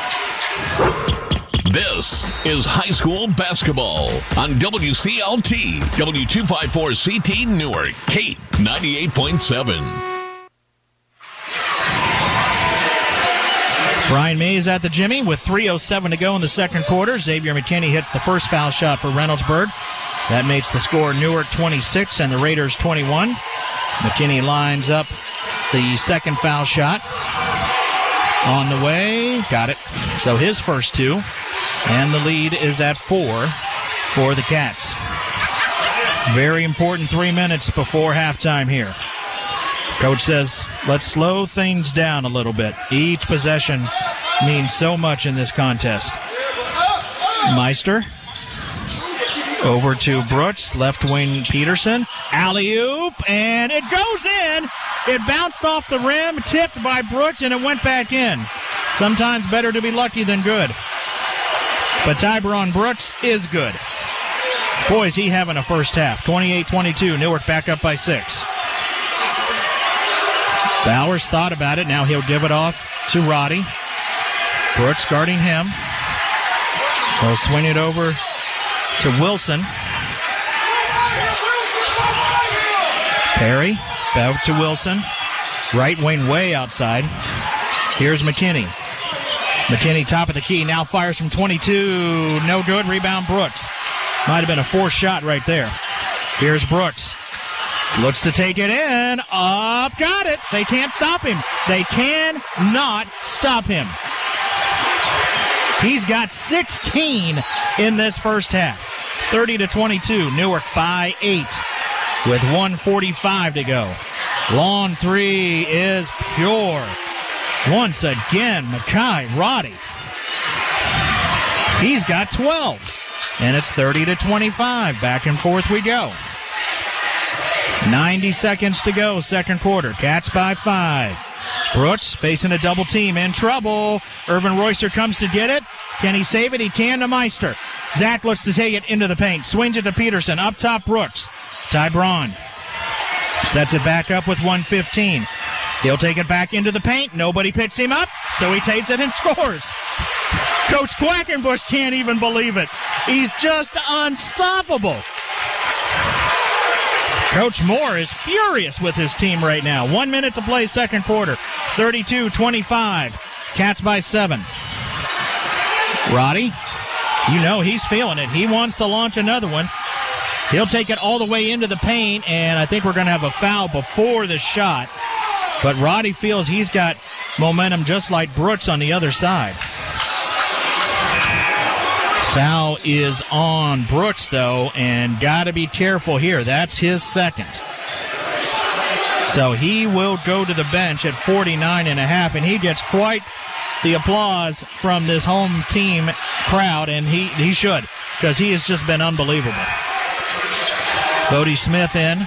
S1: This is high school basketball on WCLT, W254CT Newark, Kate 98.7.
S3: Brian Mays at the Jimmy with 3:07 to go in the second quarter. Xavier McKinney hits the first foul shot for Reynoldsburg. That makes the score Newark 26 and the Raiders 21. McKinney lines up the second foul shot. On the way, got it. So his first 2, and the lead is at 4 for the Cats. Very important 3 minutes before halftime here. Coach says, let's slow things down a little bit. Each possession means so much in this contest. Meister over to Brooks, left wing Peterson. Alley-oop, and it goes in. It bounced off the rim, tipped by Brooks, and it went back in. Sometimes better to be lucky than good. But Ty Braun Brooks is good. Boy, is he having a first half. 28-22, Newark back up by 6. Bowers thought about it. Now he'll give it off to Roddy. Brooks guarding him. He'll swing it over to Wilson. Perry back to Wilson. Right wing way outside. Here's McKinney. McKinney top of the key. Now fires from 22. No good. Rebound Brooks. Might have been a forced shot right there. Here's Brooks. Looks to take it in. Up. Got it. They can't stop him. They cannot stop him. He's got 16 in this first half. 30-22. Newark by 8 with 1:45 to go. Long 3 is pure. Once again, Mackay Roddy. He's got 12. And it's 30-25. Back and forth we go. 90 seconds to go, second quarter. Cats by 5. Brooks facing a double team, in trouble. Irvin Royster comes to get it. Can he save it? He can to Meister. Zach looks to take it into the paint. Swings it to Peterson. Up top, Brooks. Ty Braun sets it back up with 1:15. He'll take it back into the paint. Nobody picks him up, so he takes it and scores. Coach Quackenbush can't even believe it. He's just unstoppable. Coach Moore is furious with his team right now. 1 minute to play, second quarter. 32-25. Cats by 7. Roddy, you know he's feeling it. He wants to launch another one. He'll take it all the way into the paint, and I think we're going to have a foul before the shot. But Roddy feels he's got momentum just like Brooks on the other side. Foul is on Brooks, though, and got to be careful here. That's his second. So he will go to the bench at 49.5, and he gets quite the applause from this home team crowd, and he should, because he has just been unbelievable. Bodie Smith in.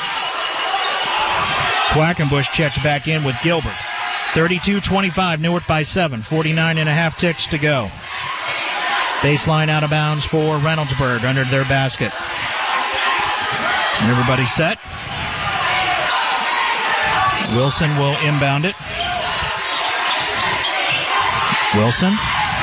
S3: Quackenbush checks back in with Gilbert. 32-25, Newark by 7. 49.5 ticks to go. Baseline out of bounds for Reynoldsburg under their basket. Everybody set. Wilson will inbound it. Wilson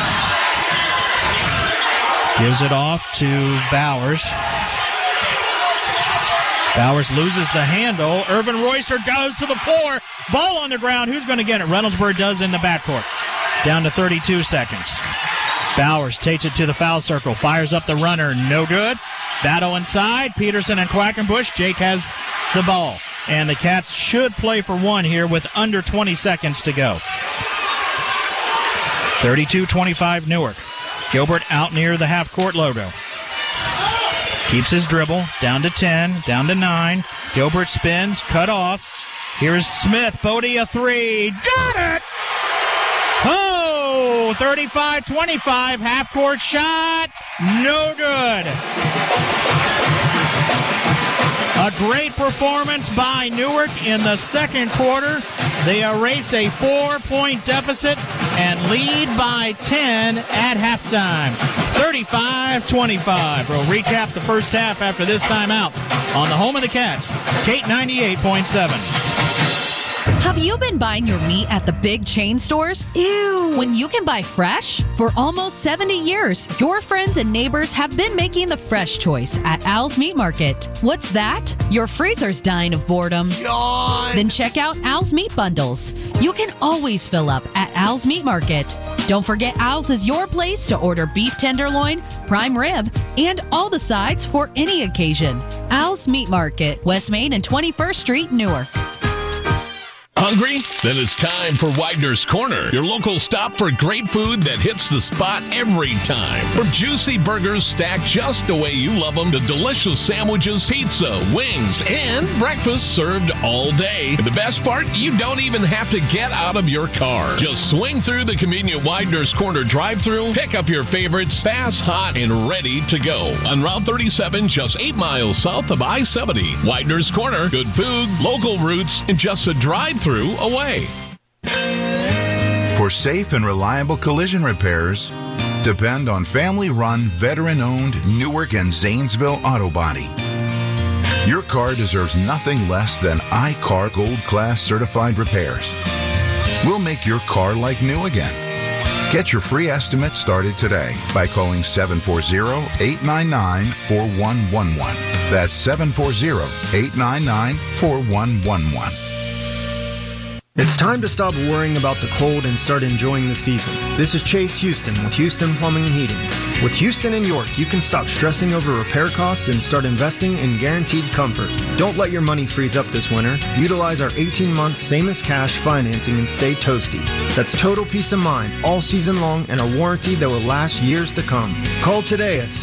S3: gives it off to Bowers. Bowers loses the handle. Irvin Royster goes to the floor Ball on the ground. Who's going to get it? Reynoldsburg does in the backcourt. Down to 32 seconds. Bowers takes it to the foul circle. Fires up the runner. No good. Battle inside. Peterson and Quackenbush. Jake has the ball. And the Cats should play for one here with under 20 seconds to go. 32-25 Newark. Gilbert out near the half-court logo. Keeps his dribble. Down to 10. Down to 9. Gilbert spins. Cut off. Here's Smith. Bodie a three. Got it! Oh! 35-25. Half-court shot. No good. A great performance by Newark in the second quarter. They erase a 4-point deficit and lead by 10 at halftime. 35-25. We'll recap the first half after this timeout on the home of the Cats, Kate 98.7.
S19: Have you been buying your meat at the big chain stores? Ew. When you can buy fresh? For almost 70 years, your friends and neighbors have been making the fresh choice at Al's Meat Market. What's that? Your freezer's dying of boredom. Yawn. Then check out Al's Meat Bundles. You can always fill up at Al's Meat Market. Don't forget Al's is your place to order beef tenderloin, prime rib, and all the sides for any occasion. Al's Meat Market, West Main and 21st Street, Newark.
S1: Hungry? Then it's time for Widener's Corner, your local stop for great food that hits the spot every time. From juicy burgers stacked just the way you love them to delicious sandwiches, pizza, wings, and breakfast served all day. And the best part, you don't even have to get out of your car. Just swing through the convenient Widener's Corner drive-thru, pick up your favorites fast, hot, and ready to go. On Route 37, just 8 miles south of I-70. Widener's Corner, good food, local roots, and just a drive-thru away.
S17: For safe and reliable collision repairs, depend on family-run, veteran-owned Newark and Zanesville Auto Body. Your car deserves nothing less than I-CAR Gold Class certified repairs. We'll make your car like new again. Get your free estimate started today by calling 740-899-4111. That's 740-899-4111.
S7: It's time to stop worrying about the cold and start enjoying the season. This is Chase Houston with Houston Plumbing and Heating. With Houston and York, you can stop stressing over repair costs and start investing in guaranteed comfort. Don't let your money freeze up this winter. Utilize our 18-month same-as-cash financing and stay toasty. That's total peace of mind all season long and a warranty that will last years to come. Call today at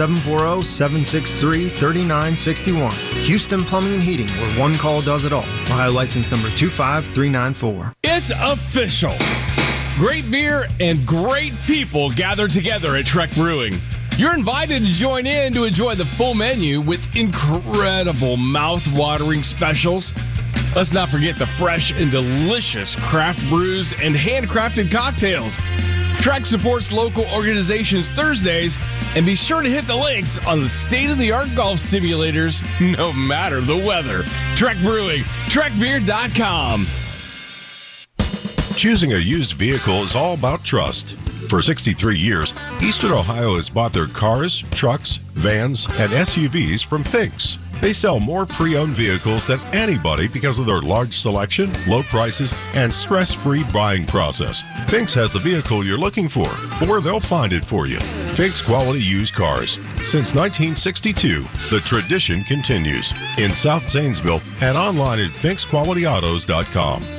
S7: 740-763-3961. Houston Plumbing and Heating, where one call does it all. Ohio license number 25394.
S12: It's official. Great beer and great people gather together at Trek Brewing. You're invited to join in to enjoy the full menu with incredible mouth-watering specials. Let's not forget the fresh and delicious craft brews and handcrafted cocktails. Trek supports local organizations Thursdays, and be sure to hit the links on the state-of-the-art golf simulators, no matter the weather. Trek Brewing, trekbeer.com.
S18: Choosing a used vehicle is all about trust. For 63 years, Eastern Ohio has bought their cars, trucks, vans, and SUVs from Finks. They sell more pre-owned vehicles than anybody because of their large selection, low prices, and stress-free buying process. Finks has the vehicle you're looking for, or they'll find it for you. Finks Quality Used Cars. Since 1962, the tradition continues. In South Zanesville and online at finksqualityautos.com.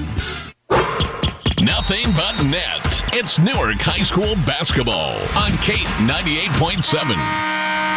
S1: Nothing but net. It's Newark High School basketball on Kate 98.7.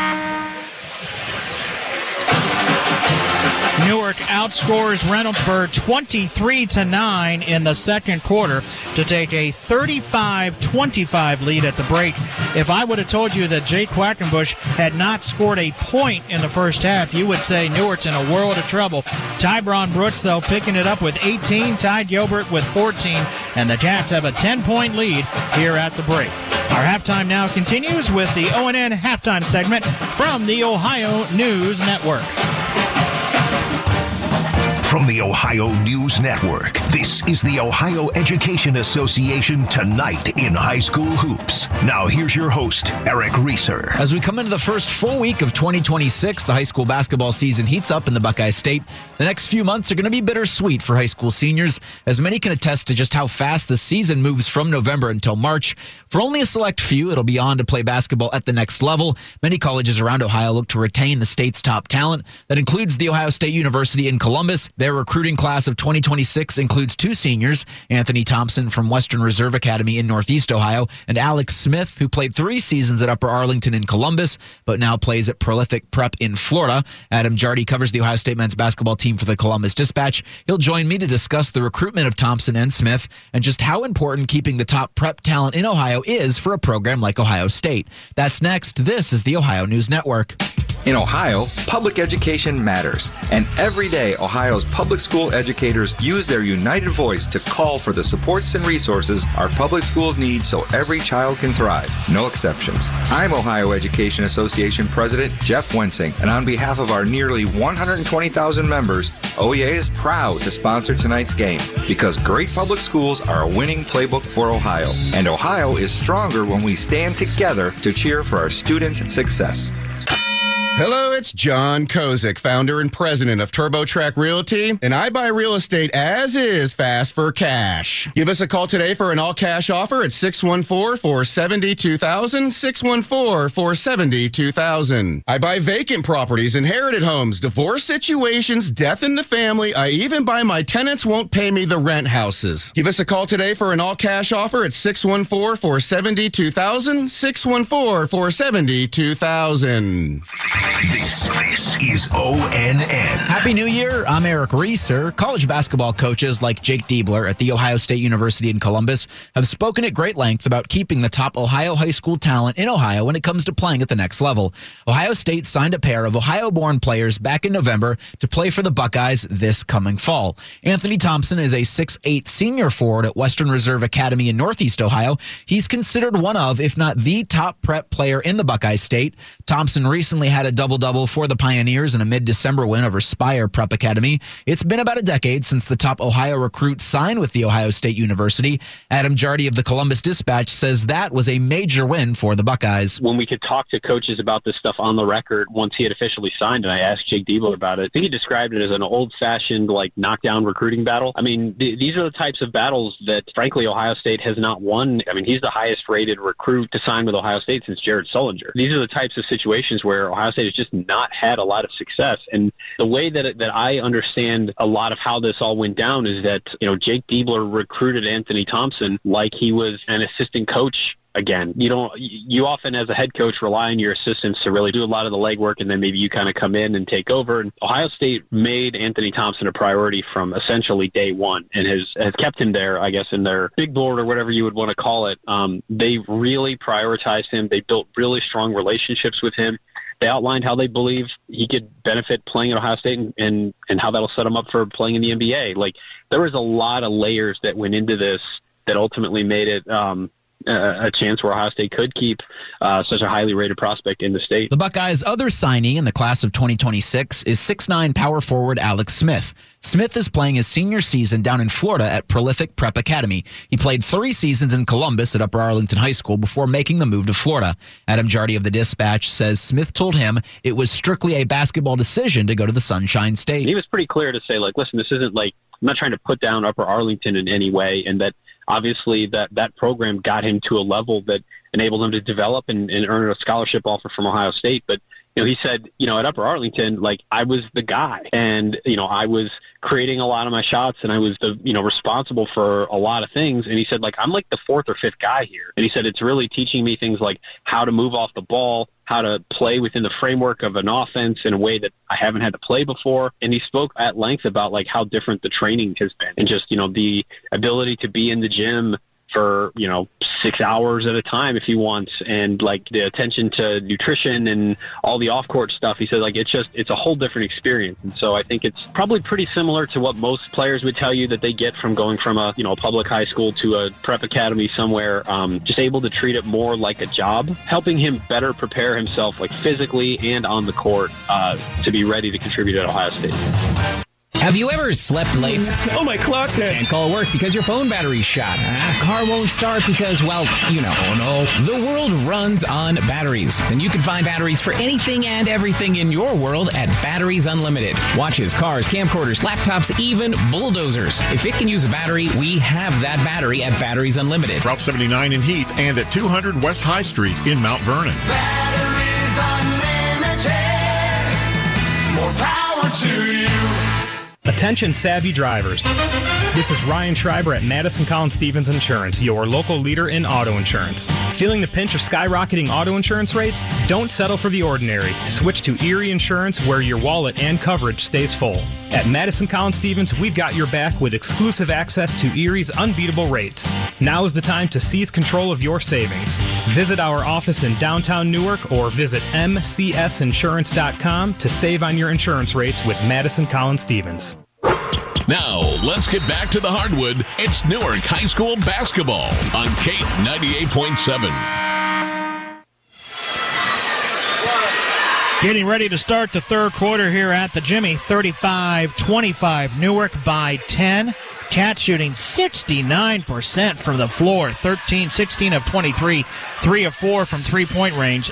S3: Newark outscores Reynoldsburg 23-9 in the second quarter to take a 35-25 lead at the break. If I would have told you that Jake Quackenbush had not scored a point in the first half, you would say Newark's in a world of trouble. Tybron Brooks, though, picking it up with 18, Ty Gilbert with 14, and the Cats have a 10-point lead here at the break. Our halftime now continues with the ONN halftime segment from the Ohio News Network.
S20: From the Ohio News Network, this is the Ohio Education Association Tonight in High School Hoops. Now here's your host, Eric Reeser.
S21: As we come into the first full week of 2026, the high school basketball season heats up in the Buckeye State. The next few months are going to be bittersweet for high school seniors, as many can attest to just how fast the season moves from November until March. For only a select few, it'll be on to play basketball at the next level. Many colleges around Ohio look to retain the state's top talent. That includes the Ohio State University in Columbus. Their recruiting class of 2026 includes two seniors, Anthony Thompson from Western Reserve Academy in Northeast Ohio, and Alex Smith, who played 3 seasons at Upper Arlington in Columbus, but now plays at Prolific Prep in Florida. Adam Jardy covers the Ohio State men's basketball team for the Columbus Dispatch. He'll join me to discuss the recruitment of Thompson and Smith and just how important keeping the top prep talent in Ohio is for a program like Ohio State. That's next. This is the Ohio News Network.
S22: In Ohio, public education matters, and every day Ohio's public school educators use their united voice to call for the supports and resources our public schools need so every child can thrive. No exceptions. I'm Ohio Education Association President Jeff Wensing, and on behalf of our nearly 120,000 members, OEA is proud to sponsor tonight's game, because great public schools are a winning playbook for Ohio, and Ohio is stronger when we stand together to cheer for our students' success.
S23: Hello, it's John Kozik, founder and president of TurboTrack Realty, and I buy real estate as is fast for cash. Give us a call today for an all-cash offer at 614-470-2000, 614-470-2000. I buy vacant properties, inherited homes, divorce situations, death in the family. I even buy my tenants won't pay me the rent houses. Give us a call today for an all-cash offer at 614-470-2000, 614-470-2000.
S20: This is ONN.
S21: Happy New Year. I'm Eric Reeser. College basketball coaches like Jake Diebler at The Ohio State University in Columbus have spoken at great length about keeping the top Ohio high school talent in Ohio when it comes to playing at the next level. Ohio State signed a pair of Ohio-born players back in November to play for the Buckeyes this coming fall. Anthony Thompson is a 6'8 senior forward at Western Reserve Academy in Northeast Ohio. He's considered one of, if not the top prep player in the Buckeye State. Thompson recently had a double-double for the Pioneers in a mid-December win over Spire Prep Academy. It's been about a decade since the top Ohio recruit signed with The Ohio State University. Adam Jardy of the Columbus Dispatch says that was a major win for the Buckeyes.
S24: When we could talk to coaches about this stuff on the record once he had officially signed, and I asked Jake Diebler about it, I think he described it as an old-fashioned, knockdown recruiting battle. I mean, these are the types of battles that, frankly, Ohio State has not won. I mean, he's the highest-rated recruit to sign with Ohio State since Jared Sullinger. These are the types of situations where Ohio State has just not had a lot of success. And the way that I understand a lot of how this all went down is that, Jake Diebler recruited Anthony Thompson like he was an assistant coach. Again, you often as a head coach rely on your assistants to really do a lot of the legwork, and then maybe you kind of come in and take over. And Ohio State made Anthony Thompson a priority from essentially day one and has kept him there, I guess, in their big board or whatever you would want to call it. They really prioritized him. They built really strong relationships with him. They outlined how they believe he could benefit playing at Ohio State and how that'll set him up for playing in the NBA. There was a lot of layers that went into this that ultimately made it a chance where Ohio State could keep such a highly rated prospect in the state.
S21: The Buckeyes' other signee in the class of 2026 is 6'9 power forward Alex Smith. Smith is playing his senior season down in Florida at Prolific Prep Academy. He played 3 seasons in Columbus at Upper Arlington High School before making the move to Florida. Adam Jardy of the Dispatch says Smith told him it was strictly a basketball decision to go to the Sunshine State.
S24: He was pretty clear to say, listen, this isn't I'm not trying to put down Upper Arlington in any way, and that obviously that program got him to a level that enabled him to develop and earn a scholarship offer from Ohio State. But he said, at Upper Arlington, I was the guy, and I was creating a lot of my shots, and I was the responsible for a lot of things. And he said, I'm the 4th or 5th guy here. And he said it's really teaching me things like how to move off the ball, how to play within the framework of an offense in a way that I haven't had to play before. And he spoke at length about how different the training has been, and just the ability to be in the gym for 6 hours at a time if he wants, and the attention to nutrition and all the off-court stuff. He said it's a whole different experience. And so I think it's probably pretty similar to what most players would tell you that they get from going from a public high school to a prep academy somewhere, just able to treat it more like a job, helping him better prepare himself physically and on the court to be ready to contribute at Ohio State.
S14: Have you ever slept late?
S2: Oh, my clock!
S14: Can't call work because your phone battery's shot. Car won't start because, well, you know. Oh, no. The world runs on batteries. And you can find batteries for anything and everything in your world at Batteries Unlimited. Watches, cars, camcorders, laptops, even bulldozers. If it can use a battery, we have that battery at Batteries Unlimited.
S15: Route 79 in Heath and at 200 West High Street in Mount Vernon.
S16: Batteries Unlimited. More power to you.
S4: Attention savvy drivers. This is Ryan Schreiber at Madison Collins Stevens Insurance, your local leader in auto insurance. Feeling the pinch of skyrocketing auto insurance rates? Don't settle for the ordinary. Switch to Erie Insurance, where your wallet and coverage stays full. At Madison Collins Stevens, we've got your back with exclusive access to Erie's unbeatable rates. Now is the time to seize control of your savings. Visit our office in downtown Newark or visit mcsinsurance.com to save on your insurance rates with Madison Collins Stevens.
S1: Now, let's get back to the hardwood. It's Newark High School basketball on Cape 98.7.
S3: Getting ready to start the third quarter here at the Jimmy. 35-25. Newark by 10. Cats shooting 69% from the floor. 16 of 23. 3 of 4 from three-point range.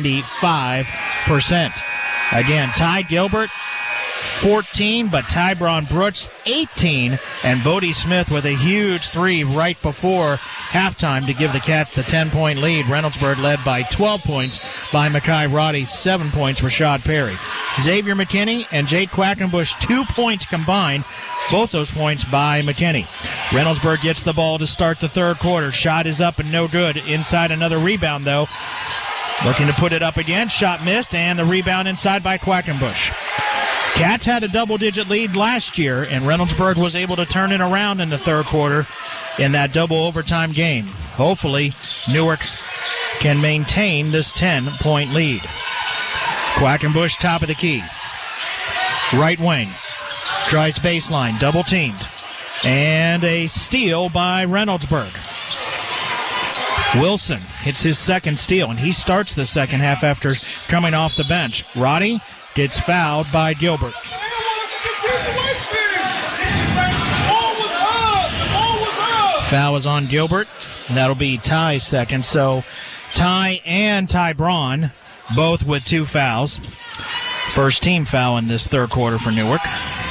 S3: 75%. Again, Ty Gilbert, 14, but Tybron Brooks, 18, and Bodie Smith with a huge three right before halftime to give the Cats the 10-point lead. Reynoldsburg led by 12 points by Mekhi Roddy, 7 points Rashad Perry. Xavier McKinney and Jade Quackenbush, 2 points combined, both those points by McKinney. Reynoldsburg gets the ball to start the third quarter. Shot is up and no good. Inside another rebound, though. Looking to put it up again. Shot missed, and the rebound inside by Quackenbush. Cats had a double-digit lead last year, and Reynoldsburg was able to turn it around in the third quarter in that double overtime game. Hopefully, Newark can maintain this 10-point lead. Quackenbush, top of the key. Right wing. Tries baseline, double-teamed. And a steal by Reynoldsburg. Wilson hits his second steal, and he starts the second half after coming off the bench. Roddy gets fouled by Gilbert. Foul is on Gilbert, and that'll be Ty's second. So Ty and Ty Braun both with 2 fouls. First team foul in this third quarter for Newark.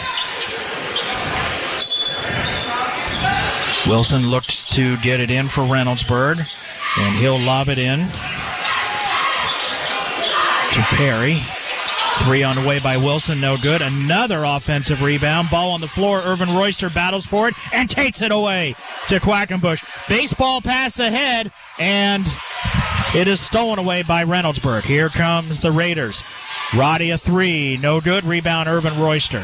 S3: Wilson looks to get it in for Reynoldsburg, and he'll lob it in to Perry. 3 on the way by Wilson, no good. Another offensive rebound. Ball on the floor. Irvin Royster battles for it and takes it away to Quackenbush. Baseball pass ahead, and it is stolen away by Reynoldsburg. Here comes the Raiders. Roddy a 3, no good. Rebound Irvin Royster.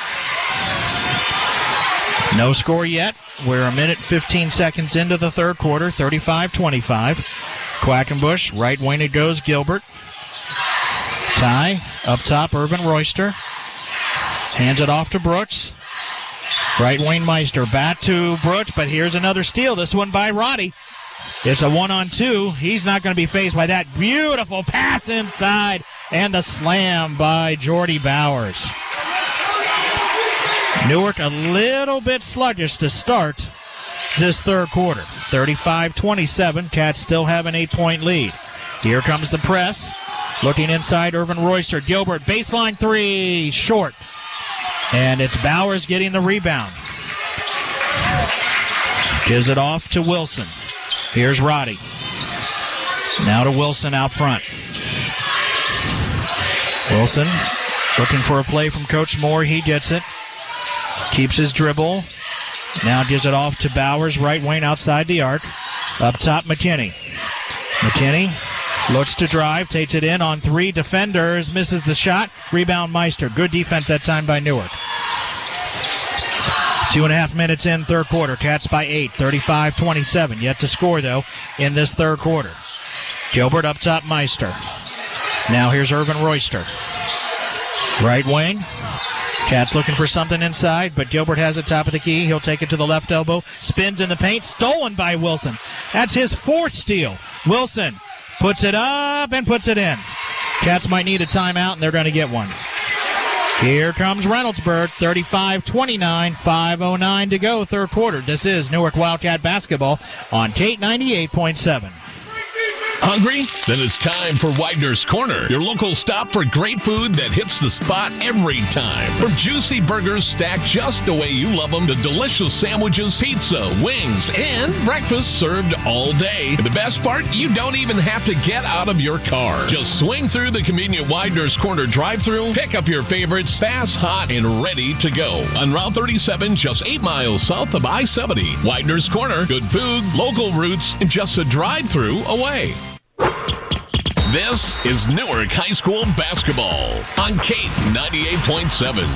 S3: No score yet. We're a minute 15 seconds into the third quarter. 35-25. Quackenbush, right wing it goes Gilbert. Ty, up top, Irvin Royster. Hands it off to Brooks. Right wing Meister, back to Brooks, but here's another steal, this one by Roddy. It's a 1-on-2. He's not going to be faced by that. Beautiful pass inside, and the slam by Jordy Bowers. Newark a little bit sluggish to start this third quarter. 35-27, Cats still have an 8-point lead. Here comes the press. Looking inside, Irvin Royster. Gilbert, baseline 3, short. And it's Bowers getting the rebound. Gives it off to Wilson. Here's Roddy. Now to Wilson out front. Wilson looking for a play from Coach Moore. He gets it. Keeps his dribble. Now gives it off to Bowers, right wing outside the arc. Up top, McKinney. McKinney looks to drive, takes it in on 3 defenders, misses the shot. Rebound Meister. Good defense that time by Newark. 2.5 minutes in, third quarter. Cats by 8, 35-27. Yet to score, though, in this third quarter. Gilbert up top, Meister. Now here's Irvin Royster. Right wing. Cats looking for something inside, but Gilbert has it top of the key. He'll take it to the left elbow. Spins in the paint. Stolen by Wilson. That's his 4th steal. Wilson puts it up and puts it in. Cats might need a timeout, and they're going to get one. Here comes Reynoldsburg, 35-29, 5:09 to go, third quarter. This is Newark Wildcat basketball on Kate 98.7.
S1: Hungry? Then it's time for Widener's Corner, your local stop for great food that hits the spot every time. From juicy burgers stacked just the way you love them to delicious sandwiches, pizza, wings, and breakfast served all day. And the best part, you don't even have to get out of your car. Just swing through the convenient Widener's Corner drive-thru, pick up your favorites, fast, hot, and ready to go. On Route 37, just 8 miles south of I-70. Widener's Corner, good food, local roots, and just a drive-thru away. This is Newark High School basketball on Kate 98.7.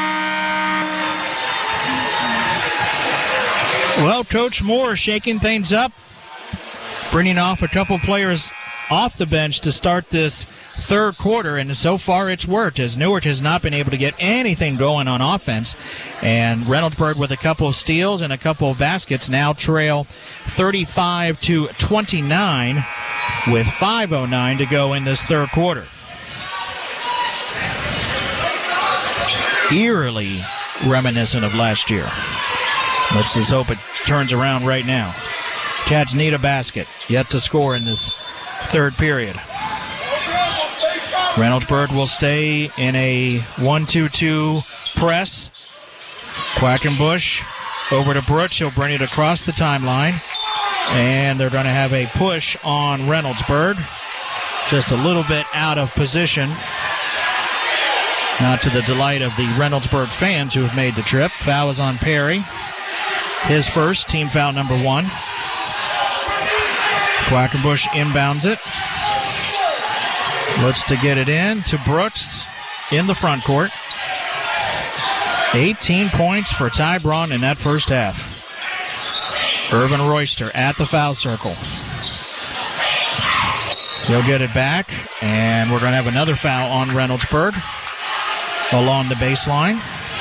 S3: Well, Coach Moore shaking things up, bringing off a couple players off the bench to start this third quarter, and so far it's worked as Newark has not been able to get anything going on offense. And Reynoldsburg with a couple of steals and a couple of baskets now trail 35-29 with 5:09 to go in this third quarter. Eerily reminiscent of last year. Let's just hope it turns around right now. Cats need a basket, yet to score in this third period. Reynoldsburg will stay in a 1-2-2 press. Quackenbush over to Brooks. He'll bring it across the timeline. And they're going to have a push on Reynoldsburg. Just a little bit out of position. Not to the delight of the Reynoldsburg fans who have made the trip. Foul is on Perry. His first, team foul number 1. Quackenbush inbounds it. Looks to get it in to Brooks in the front court. 18 points for Ty Braun in that first half. Irvin Royster at the foul circle. He'll get it back, and we're going to have another foul on Reynoldsburg along the baseline.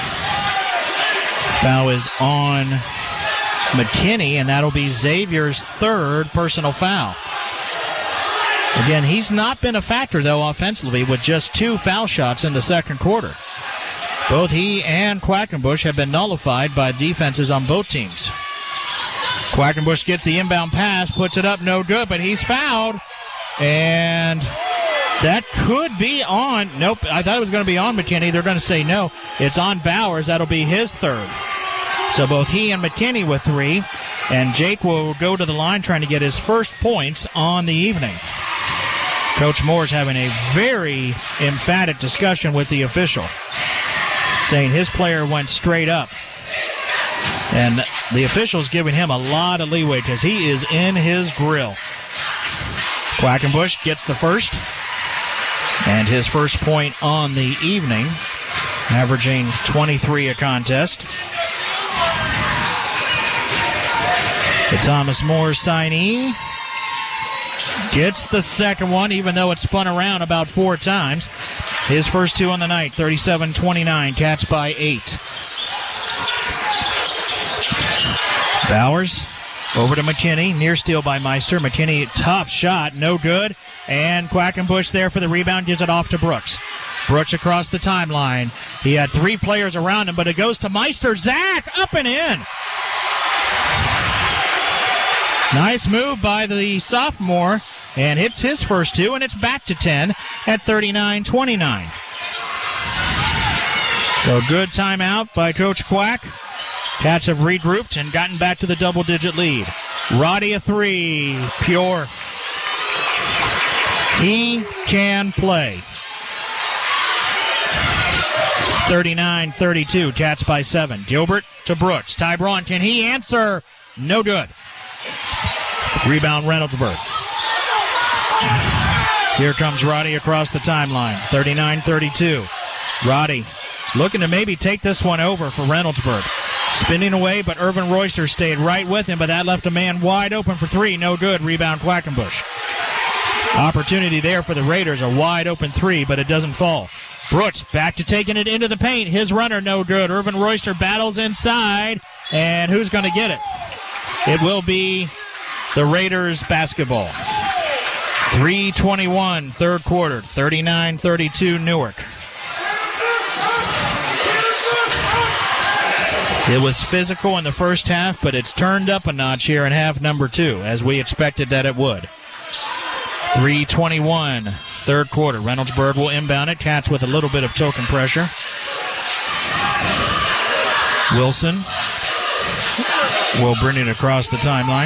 S3: Foul is on McKinney, and that'll be Xavier's third personal foul. Again, he's not been a factor, though, offensively, with just 2 foul shots in the second quarter. Both he and Quackenbush have been nullified by defenses on both teams. Quackenbush gets the inbound pass, puts it up, no good, but he's fouled. And that could be on. Nope, I thought it was going to be on McKinney. They're going to say no. It's on Bowers. That'll be his third. So both he and McKinney with 3. And Jake will go to the line trying to get his first points on the evening. Coach Moore's having a very emphatic discussion with the official, saying his player went straight up. And the official's giving him a lot of leeway because he is in his grill. Quackenbush gets the first. And his first point on the evening, averaging 23 a contest. The Thomas More signee gets the second one, even though it spun around about 4 times. His first 2 on the night, 37-29, Cats by 8. Bowers over to McKinney, near steal by Meister. McKinney, top shot, no good. And Quackenbush there for the rebound, gives it off to Brooks. Brooks across the timeline. He had 3 players around him, but it goes to Meister. Zach, up and in. Nice move by the sophomore, and hits his first 2, and it's back to 10 at 39-29. So good timeout by Coach Quack. Cats have regrouped and gotten back to the double-digit lead. Roddy a 3, pure. He can play. 39-32, Cats by 7. Gilbert to Brooks. Ty Braun, can he answer? No good. Rebound Reynoldsburg. Here comes Roddy across the timeline. 39-32. Roddy looking to maybe take this one over for Reynoldsburg. Spinning away, but Irvin Royster stayed right with him, but that left a man wide open for 3. No good. Rebound Quackenbush. Opportunity there for the Raiders. A wide open 3, but it doesn't fall. Brooks back to taking it into the paint. His runner no good. Irvin Royster battles inside, and who's going to get it? It will be the Raiders basketball. 3:21, third quarter, 39-32 Newark. It was physical in the first half, but it's turned up a notch here in half number 2, as we expected that it would. 3:21, third quarter. Reynoldsburg will inbound it. Cats with a little bit of token pressure. Wilson will bring it across the timeline.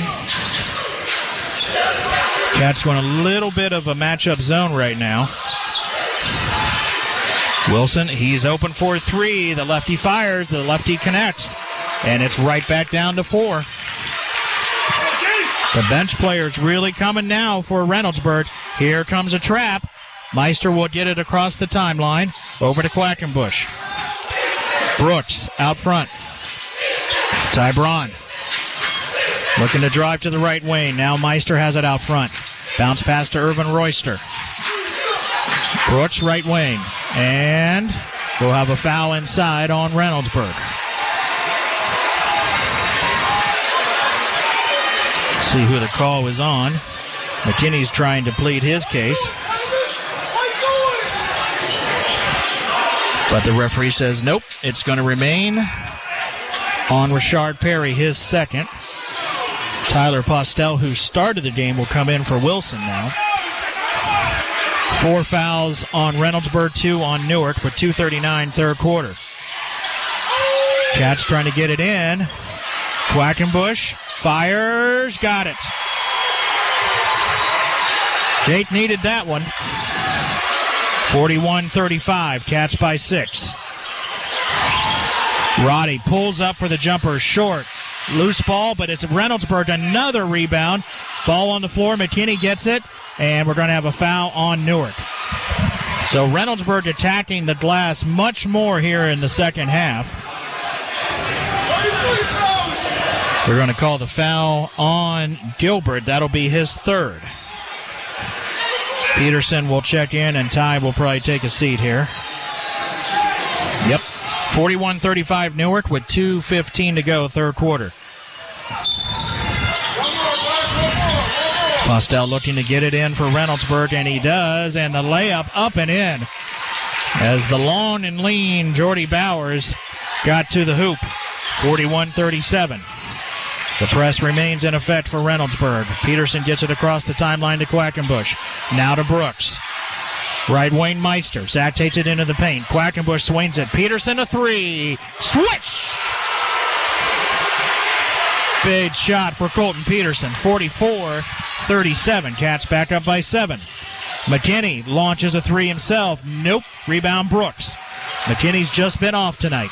S3: Cats going a little bit of a matchup zone right now. Wilson, he's open for 3. The lefty fires. The lefty connects. And it's right back down to 4. The bench players really coming now for Reynoldsburg. Here comes a trap. Meister will get it across the timeline. Over to Quackenbush. Brooks out front. Ty Braun looking to drive to the right wing. Now Meister has it out front. Bounce pass to Irvin Royster. Brooks right wing. And we'll have a foul inside on Reynoldsburg. See who the call was on. McKinney's trying to plead his case. But the referee says nope, it's going to remain on Rashard Perry, his second. Tyler Postel, who started the game, will come in for Wilson now. 4 fouls on Reynoldsburg, 2 on Newark for 2:39 third quarter. Cats trying to get it in. Quackenbush fires, got it. Jake needed that one. 41-35, Cats by 6. Roddy pulls up for the jumper, short. Loose ball, but it's Reynoldsburg, another rebound. Ball on the floor, McKinney gets it, and we're going to have a foul on Newark. So Reynoldsburg attacking the glass much more here in the second half. They're going to call the foul on Gilbert. That'll be his third. Peterson will check in, and Ty will probably take a seat here. Yep. 41-35 Newark with 2:15 to go, third quarter. Postel looking to get it in for Reynoldsburg, and he does, and the layup up and in. As the long and lean Jordy Bowers got to the hoop. 41-37. The press remains in effect for Reynoldsburg. Peterson gets it across the timeline to Quackenbush. Now to Brooks. Right wing Meister. Zach takes it into the paint. Quackenbush swings it. Peterson a 3. Switch! Big shot for Colton Peterson. 44-37. Cats back up by 7. McKinney launches a 3 himself. Nope. Rebound Brooks. McKinney's just been off tonight.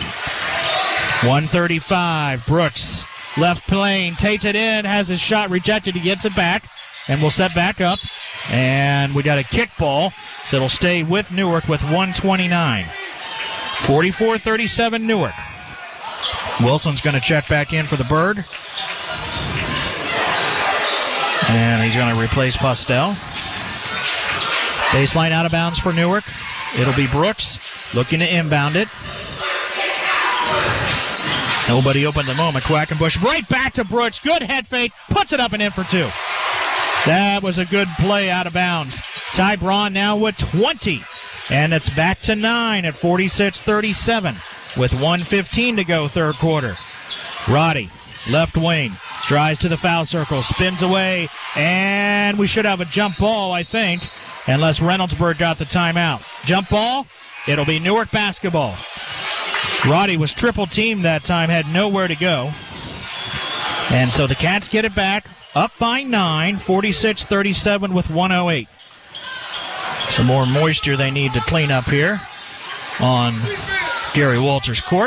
S3: 135. Brooks. Left lane, takes it in, has his shot rejected. He gets it back, and will set back up. And we got a kick ball, so it'll stay with Newark with 1:29. 44-37 Newark. Wilson's going to check back in for the Bird. And he's going to replace Postel. Baseline out of bounds for Newark. It'll be Brooks looking to inbound it. Nobody open the moment. Quackenbush right back to Brooks. Good head fake. Puts it up and in for 2. That was a good play out of bounds. Ty Braun now with 20. And it's back to 9 at 46-37 with 1:15 to go third quarter. Roddy, left wing, drives to the foul circle, spins away, and we should have a jump ball, I think, unless Reynoldsburg got the timeout. Jump ball, it'll be Newark basketball. Roddy was triple teamed that time, had nowhere to go. And so the Cats get it back, up by 9, 46-37 with 1:08. Some more moisture they need to clean up here on Gary Walters' court.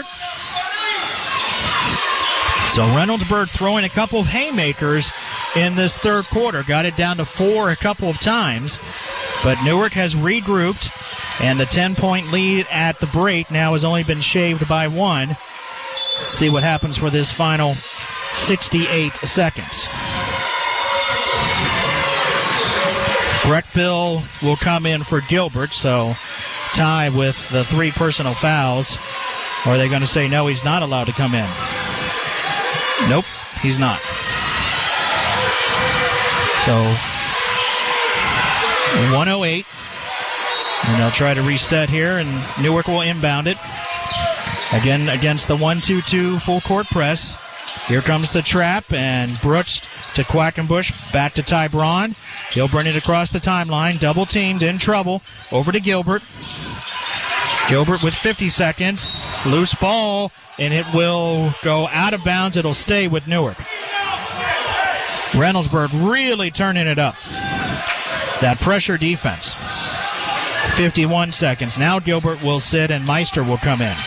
S3: So Reynoldsburg throwing a couple of haymakers in this third quarter. Got it down to 4 a couple of times. But Newark has regrouped, and the 10-point lead at the break now has only been shaved by 1. See what happens for this final 68 seconds. Breckville will come in for Gilbert, so Ty with the 3 personal fouls. Or are they going to say, no, he's not allowed to come in? Nope, he's not. So 1:08. And they'll try to reset here, and Newark will inbound it. Again, against the 1-2-2 full court press. Here comes the trap, and Brooks to Quackenbush, back to Ty Braun. He'll bring it across the timeline, double teamed, in trouble. Over to Gilbert. Gilbert with 50 seconds. Loose ball, and it will go out of bounds. It'll stay with Newark. Reynoldsburg really turning it up. That pressure defense. 51 seconds. Now Gilbert will sit, and Meister will come in.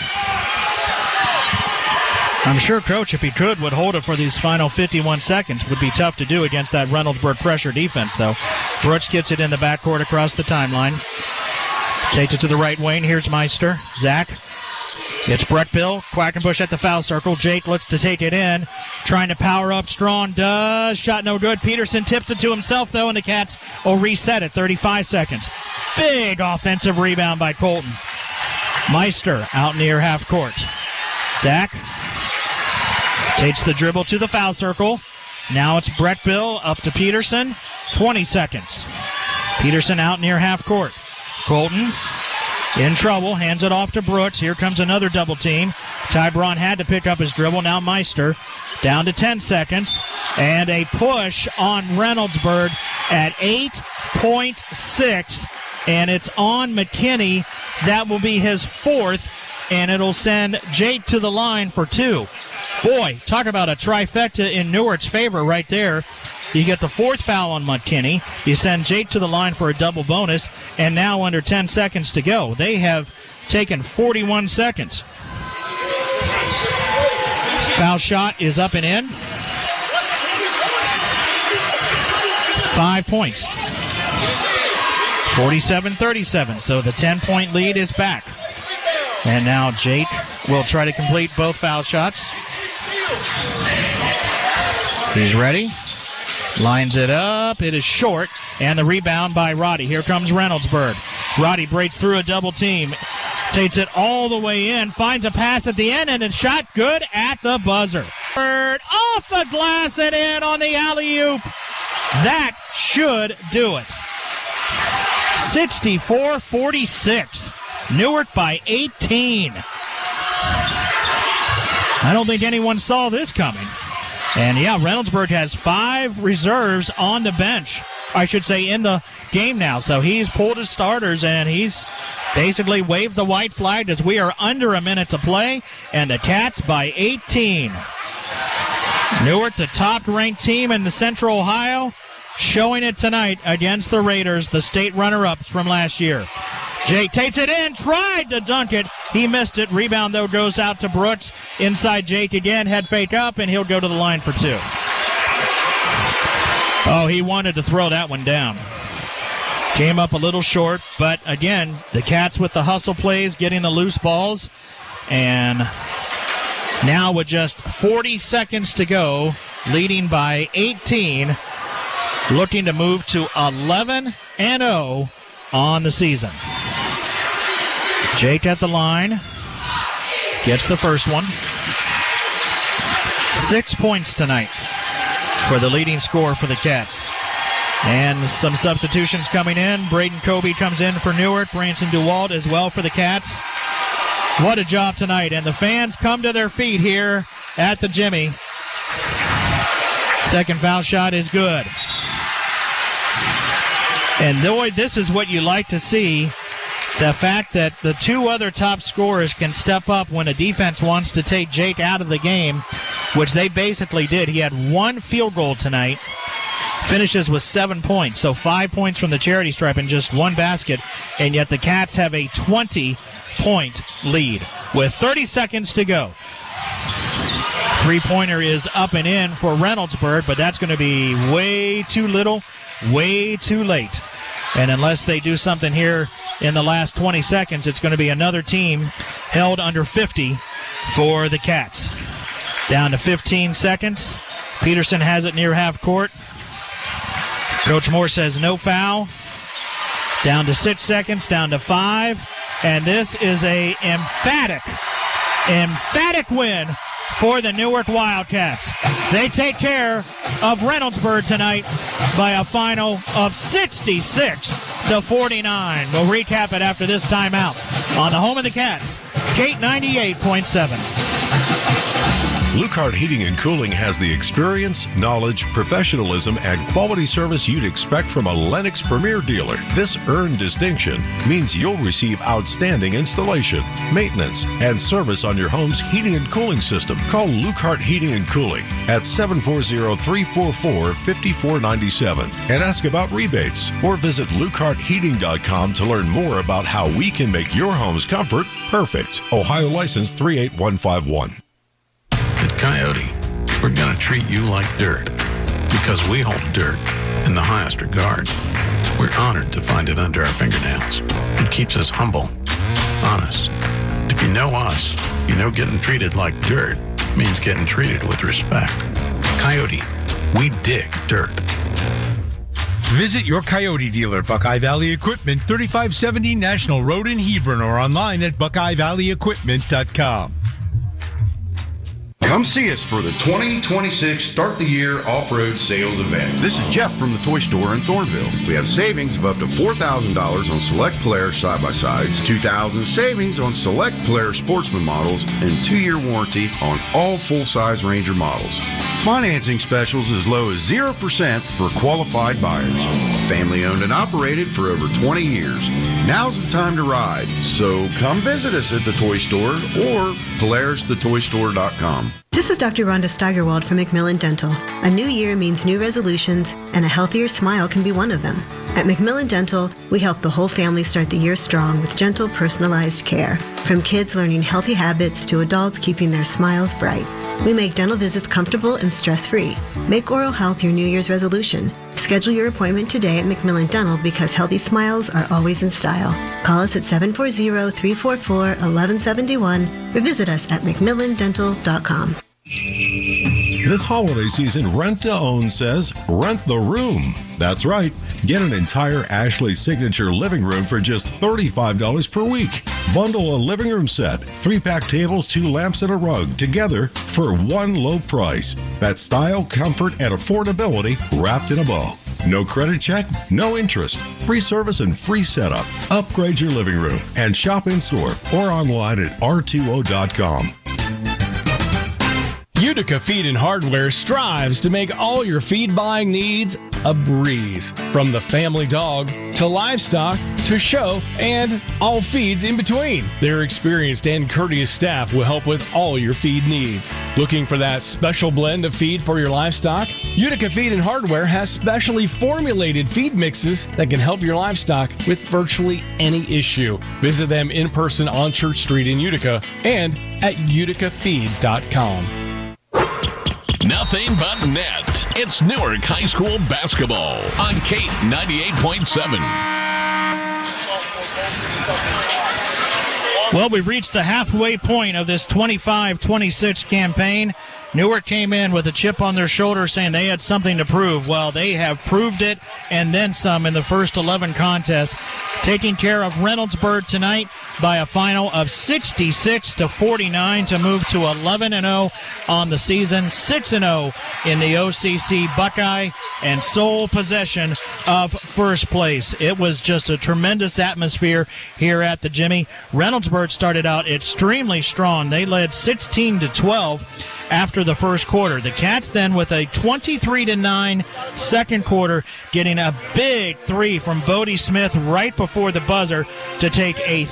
S3: I'm sure Coach, if he could, would hold it for these final 51 seconds. Would be tough to do against that Reynoldsburg pressure defense, though. Brooks gets it in the backcourt across the timeline. Takes it to the right wing. Here's Meister. Zach. It's Brett Bill. Quackenbush at the foul circle. Jake looks to take it in. Trying to power up. Strong does. Shot no good. Peterson tips it to himself, though, and the Cats will reset it. 35 seconds. Big offensive rebound by Colton. Meister out near half court. Zach takes the dribble to the foul circle. Now it's Brett Bill up to Peterson. 20 seconds. Peterson out near half court. Colton in trouble. Hands it off to Brooks. Here comes another double team. Ty Braun had to pick up his dribble. Now Meister down to 10 seconds. And a push on Reynoldsburg at 8.6. And it's on McKinney. That will be his fourth. And it'll send Jake to the line for two. Boy, talk about a trifecta in Newark's favor right there. You get the fourth foul on McKinney. You send Jake to the line for a double bonus. And now under 10 seconds to go. They have taken 41 seconds. Foul shot is up and in. 5 points. 47-37. So the 10-point lead is back. And now Jake will try to complete both foul shots. He's ready. Lines it up. It is short. And the rebound by Roddy. Here comes Reynoldsburg. Roddy breaks through a double team. Takes it all the way in. Finds a pass at the end. And it's shot good at the buzzer. Off the glass and in on the alley-oop. That should do it. 64-46. Newark by 18. I don't think anyone saw this coming. And, yeah, Reynoldsburg has 5 reserves on the bench. I should say in the game now. So he's pulled his starters, and he's basically waved the white flag as we are under a minute to play. And the Cats by 18. Newark, the top-ranked team in the Central Ohio, showing it tonight against the Raiders, the state runner-ups from last year. Jake takes it in, tried to dunk it. He missed it. Rebound, though, goes out to Brooks. Inside Jake again, head fake up, and he'll go to the line for two. Oh, he wanted to throw that one down. Came up a little short, but again, the Cats with the hustle plays, getting the loose balls. And now with just 40 seconds to go, leading by 18, looking to move to 11-0 on the season. Jake at the line. Gets the first one. 6 points tonight for the leading scorer for the Cats. And some substitutions coming in. Braden Kobe comes in for Newark. Branson DeWalt as well for the Cats. What a job tonight. And the fans come to their feet here at the Jimmy. Second foul shot is good. And Lloyd, this is what you like to see. The fact that the two other top scorers can step up when a defense wants to take Jake out of the game, which they basically did. He had one field goal tonight, finishes with 7 points, so 5 points from the charity stripe and just one basket, and yet the Cats have a 20-point lead with 30 seconds to go. Three-pointer is up and in for Reynoldsburg, but that's going to be way too little, way too late. And unless they do something here in the last 20 seconds, it's going to be another team held under 50 for the Cats. Down to 15 seconds. Peterson has it near half court. Coach Moore says no foul. Down to 6 seconds, down to 5. And this is a emphatic win for the Newark Wildcats. They take care of Reynoldsburg tonight by a final of 66-49. We'll recap it after this timeout on the home of the Cats, Kate 98.7.
S18: Lucart Heating and Cooling has the experience, knowledge, professionalism, and quality service you'd expect from a Lennox Premier dealer. This earned distinction means you'll receive outstanding installation, maintenance, and service on your home's heating and cooling system. Call Lucart Heating and Cooling at 740-344-5497 and ask about rebates, or visit LucartHeating.com to learn more about how we can make your home's comfort perfect. Ohio license 38151.
S2: At Coyote, we're going to treat you like dirt because we hold dirt in the highest regard. We're honored to find it under our fingernails. It keeps us humble, honest. If you know us, you know getting treated like dirt means getting treated with respect. Coyote, we dig dirt.
S6: Visit your Coyote dealer, Buckeye Valley Equipment, 3570 National Road in Hebron, or online at BuckeyeValleyEquipment.com.
S8: Come see us for the 2026 Start the Year Off-Road Sales Event. This is Jeff from the Toy Store in Thornville. We have savings of up to $4,000 on select Polaris side-by-sides, $2,000 savings on select Polaris Sportsman models, and 2-year warranty on all full-size Ranger models. Financing specials as low as 0% for qualified buyers. Family-owned and operated for over 20 years. Now's the time to ride, so come visit us at the Toy Store or PolarisTheToyStore.com.
S5: This is Dr. Rhonda Steigerwald from McMillan Dental. A new year means new resolutions, and a healthier smile can be one of them. At McMillan Dental, we help the whole family start the year strong with gentle, personalized care. From kids learning healthy habits to adults keeping their smiles bright. We make dental visits comfortable and stress-free. Make oral health your New Year's resolution. Schedule your appointment today at McMillan Dental because healthy smiles are always in style. Call us at 740-344-1171 or visit us at McMillanDental.com.
S18: This holiday season, Rent to Own says, rent the room. That's right. Get an entire Ashley Signature living room for just $35 per week. Bundle a living room set, 3-pack tables, 2 lamps, and a rug together for one low price. That's style, comfort, and affordability wrapped in a bow. No credit check, no interest, free service, and free setup. Upgrade your living room and shop in-store or online at r2o.com.
S12: Utica Feed and Hardware strives to make all your feed buying needs a breeze. From the family dog to livestock to show and all feeds in between. Their experienced and courteous staff will help with all your feed needs. Looking for that special blend of feed for your livestock? Utica Feed and Hardware has specially formulated feed mixes that can help your livestock with virtually any issue. Visit them in person on Church Street in Utica and at uticafeed.com.
S1: Nothing but net. It's Newark High School basketball on Kate 98.7.
S3: Well, we've reached the halfway point of this 25-26 campaign. Newark came in with a chip on their shoulder saying they had something to prove. Well, they have proved it and then some in the first 11 contests, taking care of Reynoldsburg tonight by a final of 66-49 to move to 11-0 on the season, 6-0 in the OCC Buckeye, and sole possession of first place. It was just a tremendous atmosphere here at the Jimmy. Reynoldsburg started out extremely strong. They led 16-12 after the first quarter. The Cats then with a 23-9 second quarter, getting a big three from Bodie Smith right before the buzzer to take a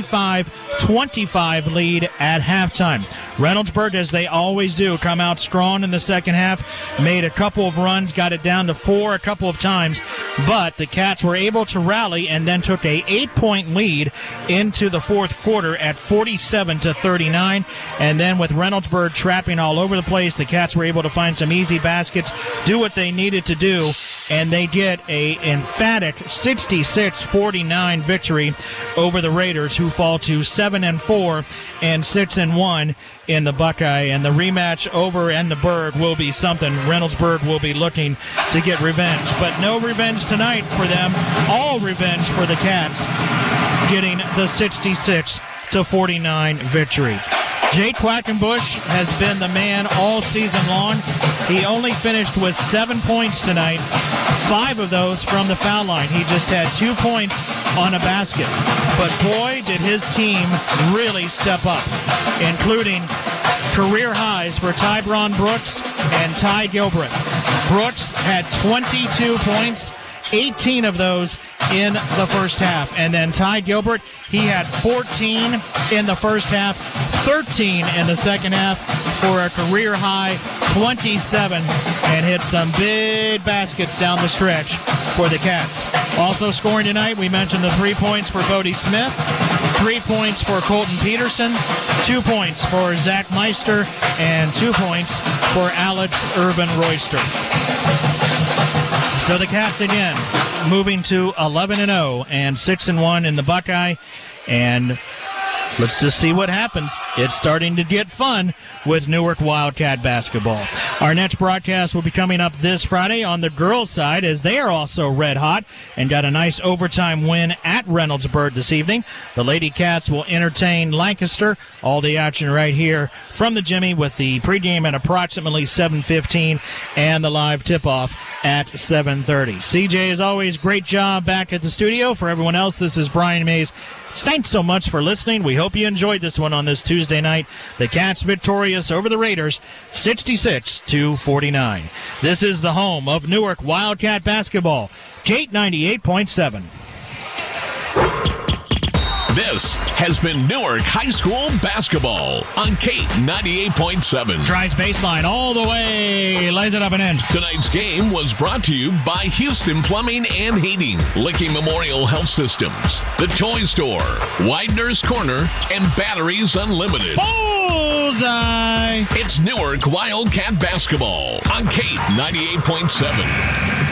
S3: 35-25 lead at halftime. Reynoldsburg, as they always do, come out strong in the second half, made a couple of runs, got it down to 4 a couple of times, but the Cats were able to rally and then took a 8-point lead into the fourth quarter at 47-39, and then with Reynoldsburg trapping all over the place, the Cats were able to find some easy baskets, do what they needed to do, and they get a emphatic 66-49 victory over the Raiders, who fall to 7-4 and 6-1 in the Buckeye. And the rematch over Endenburg will be something. Reynoldsburg will be looking to get revenge, but no revenge tonight for them. All revenge for the Cats, getting the 66-49 victory. Jake Quackenbush has been the man all season long. He only finished with 7 points tonight, 5 of those from the foul line. He just had 2 points on a basket. But boy, did his team really step up, including career highs for Tybron Brooks and Ty Gilbert. Brooks had 22 points, 18 of those in the first half. And then Ty Gilbert, he had 14 in the first half, 13 in the second half for a career high 27, and hit some big baskets down the stretch for the Cats. Also scoring tonight, we mentioned the 3 points for Bodie Smith, 3 points for Colton Peterson, 2 points for Zach Meister, and 2 points for Alex Urban Royster. So the Cats again moving to 11-0 and 6-1 in the Buckeye, and let's just see what happens. It's starting to get fun with Newark Wildcat basketball. Our next broadcast will be coming up this Friday on the girls' side, as they are also red hot and got a nice overtime win at Reynoldsburg this evening. The Lady Cats will entertain Lancaster. All the action right here from the Jimmy, with the pregame at approximately 7:15 and the live tip-off at 7:30. CJ, as always, great job back at the studio. For everyone else, this is Brian Mays. Thanks so much for listening. We hope you enjoyed this one on this Tuesday night. The Cats victorious over the Raiders, 66-49. This is the home of Newark Wildcat basketball, Kate 98.7.
S1: This has been Newark High School basketball on Kate 98.7.
S3: Tries baseline all the way, lays it up and in.
S1: Tonight's game was brought to you by Houston Plumbing and Heating, Licking Memorial Health Systems, The Toy Store, Widener's Corner, and Batteries Unlimited.
S3: Bullseye!
S1: It's Newark Wildcat basketball on Kate 98.7.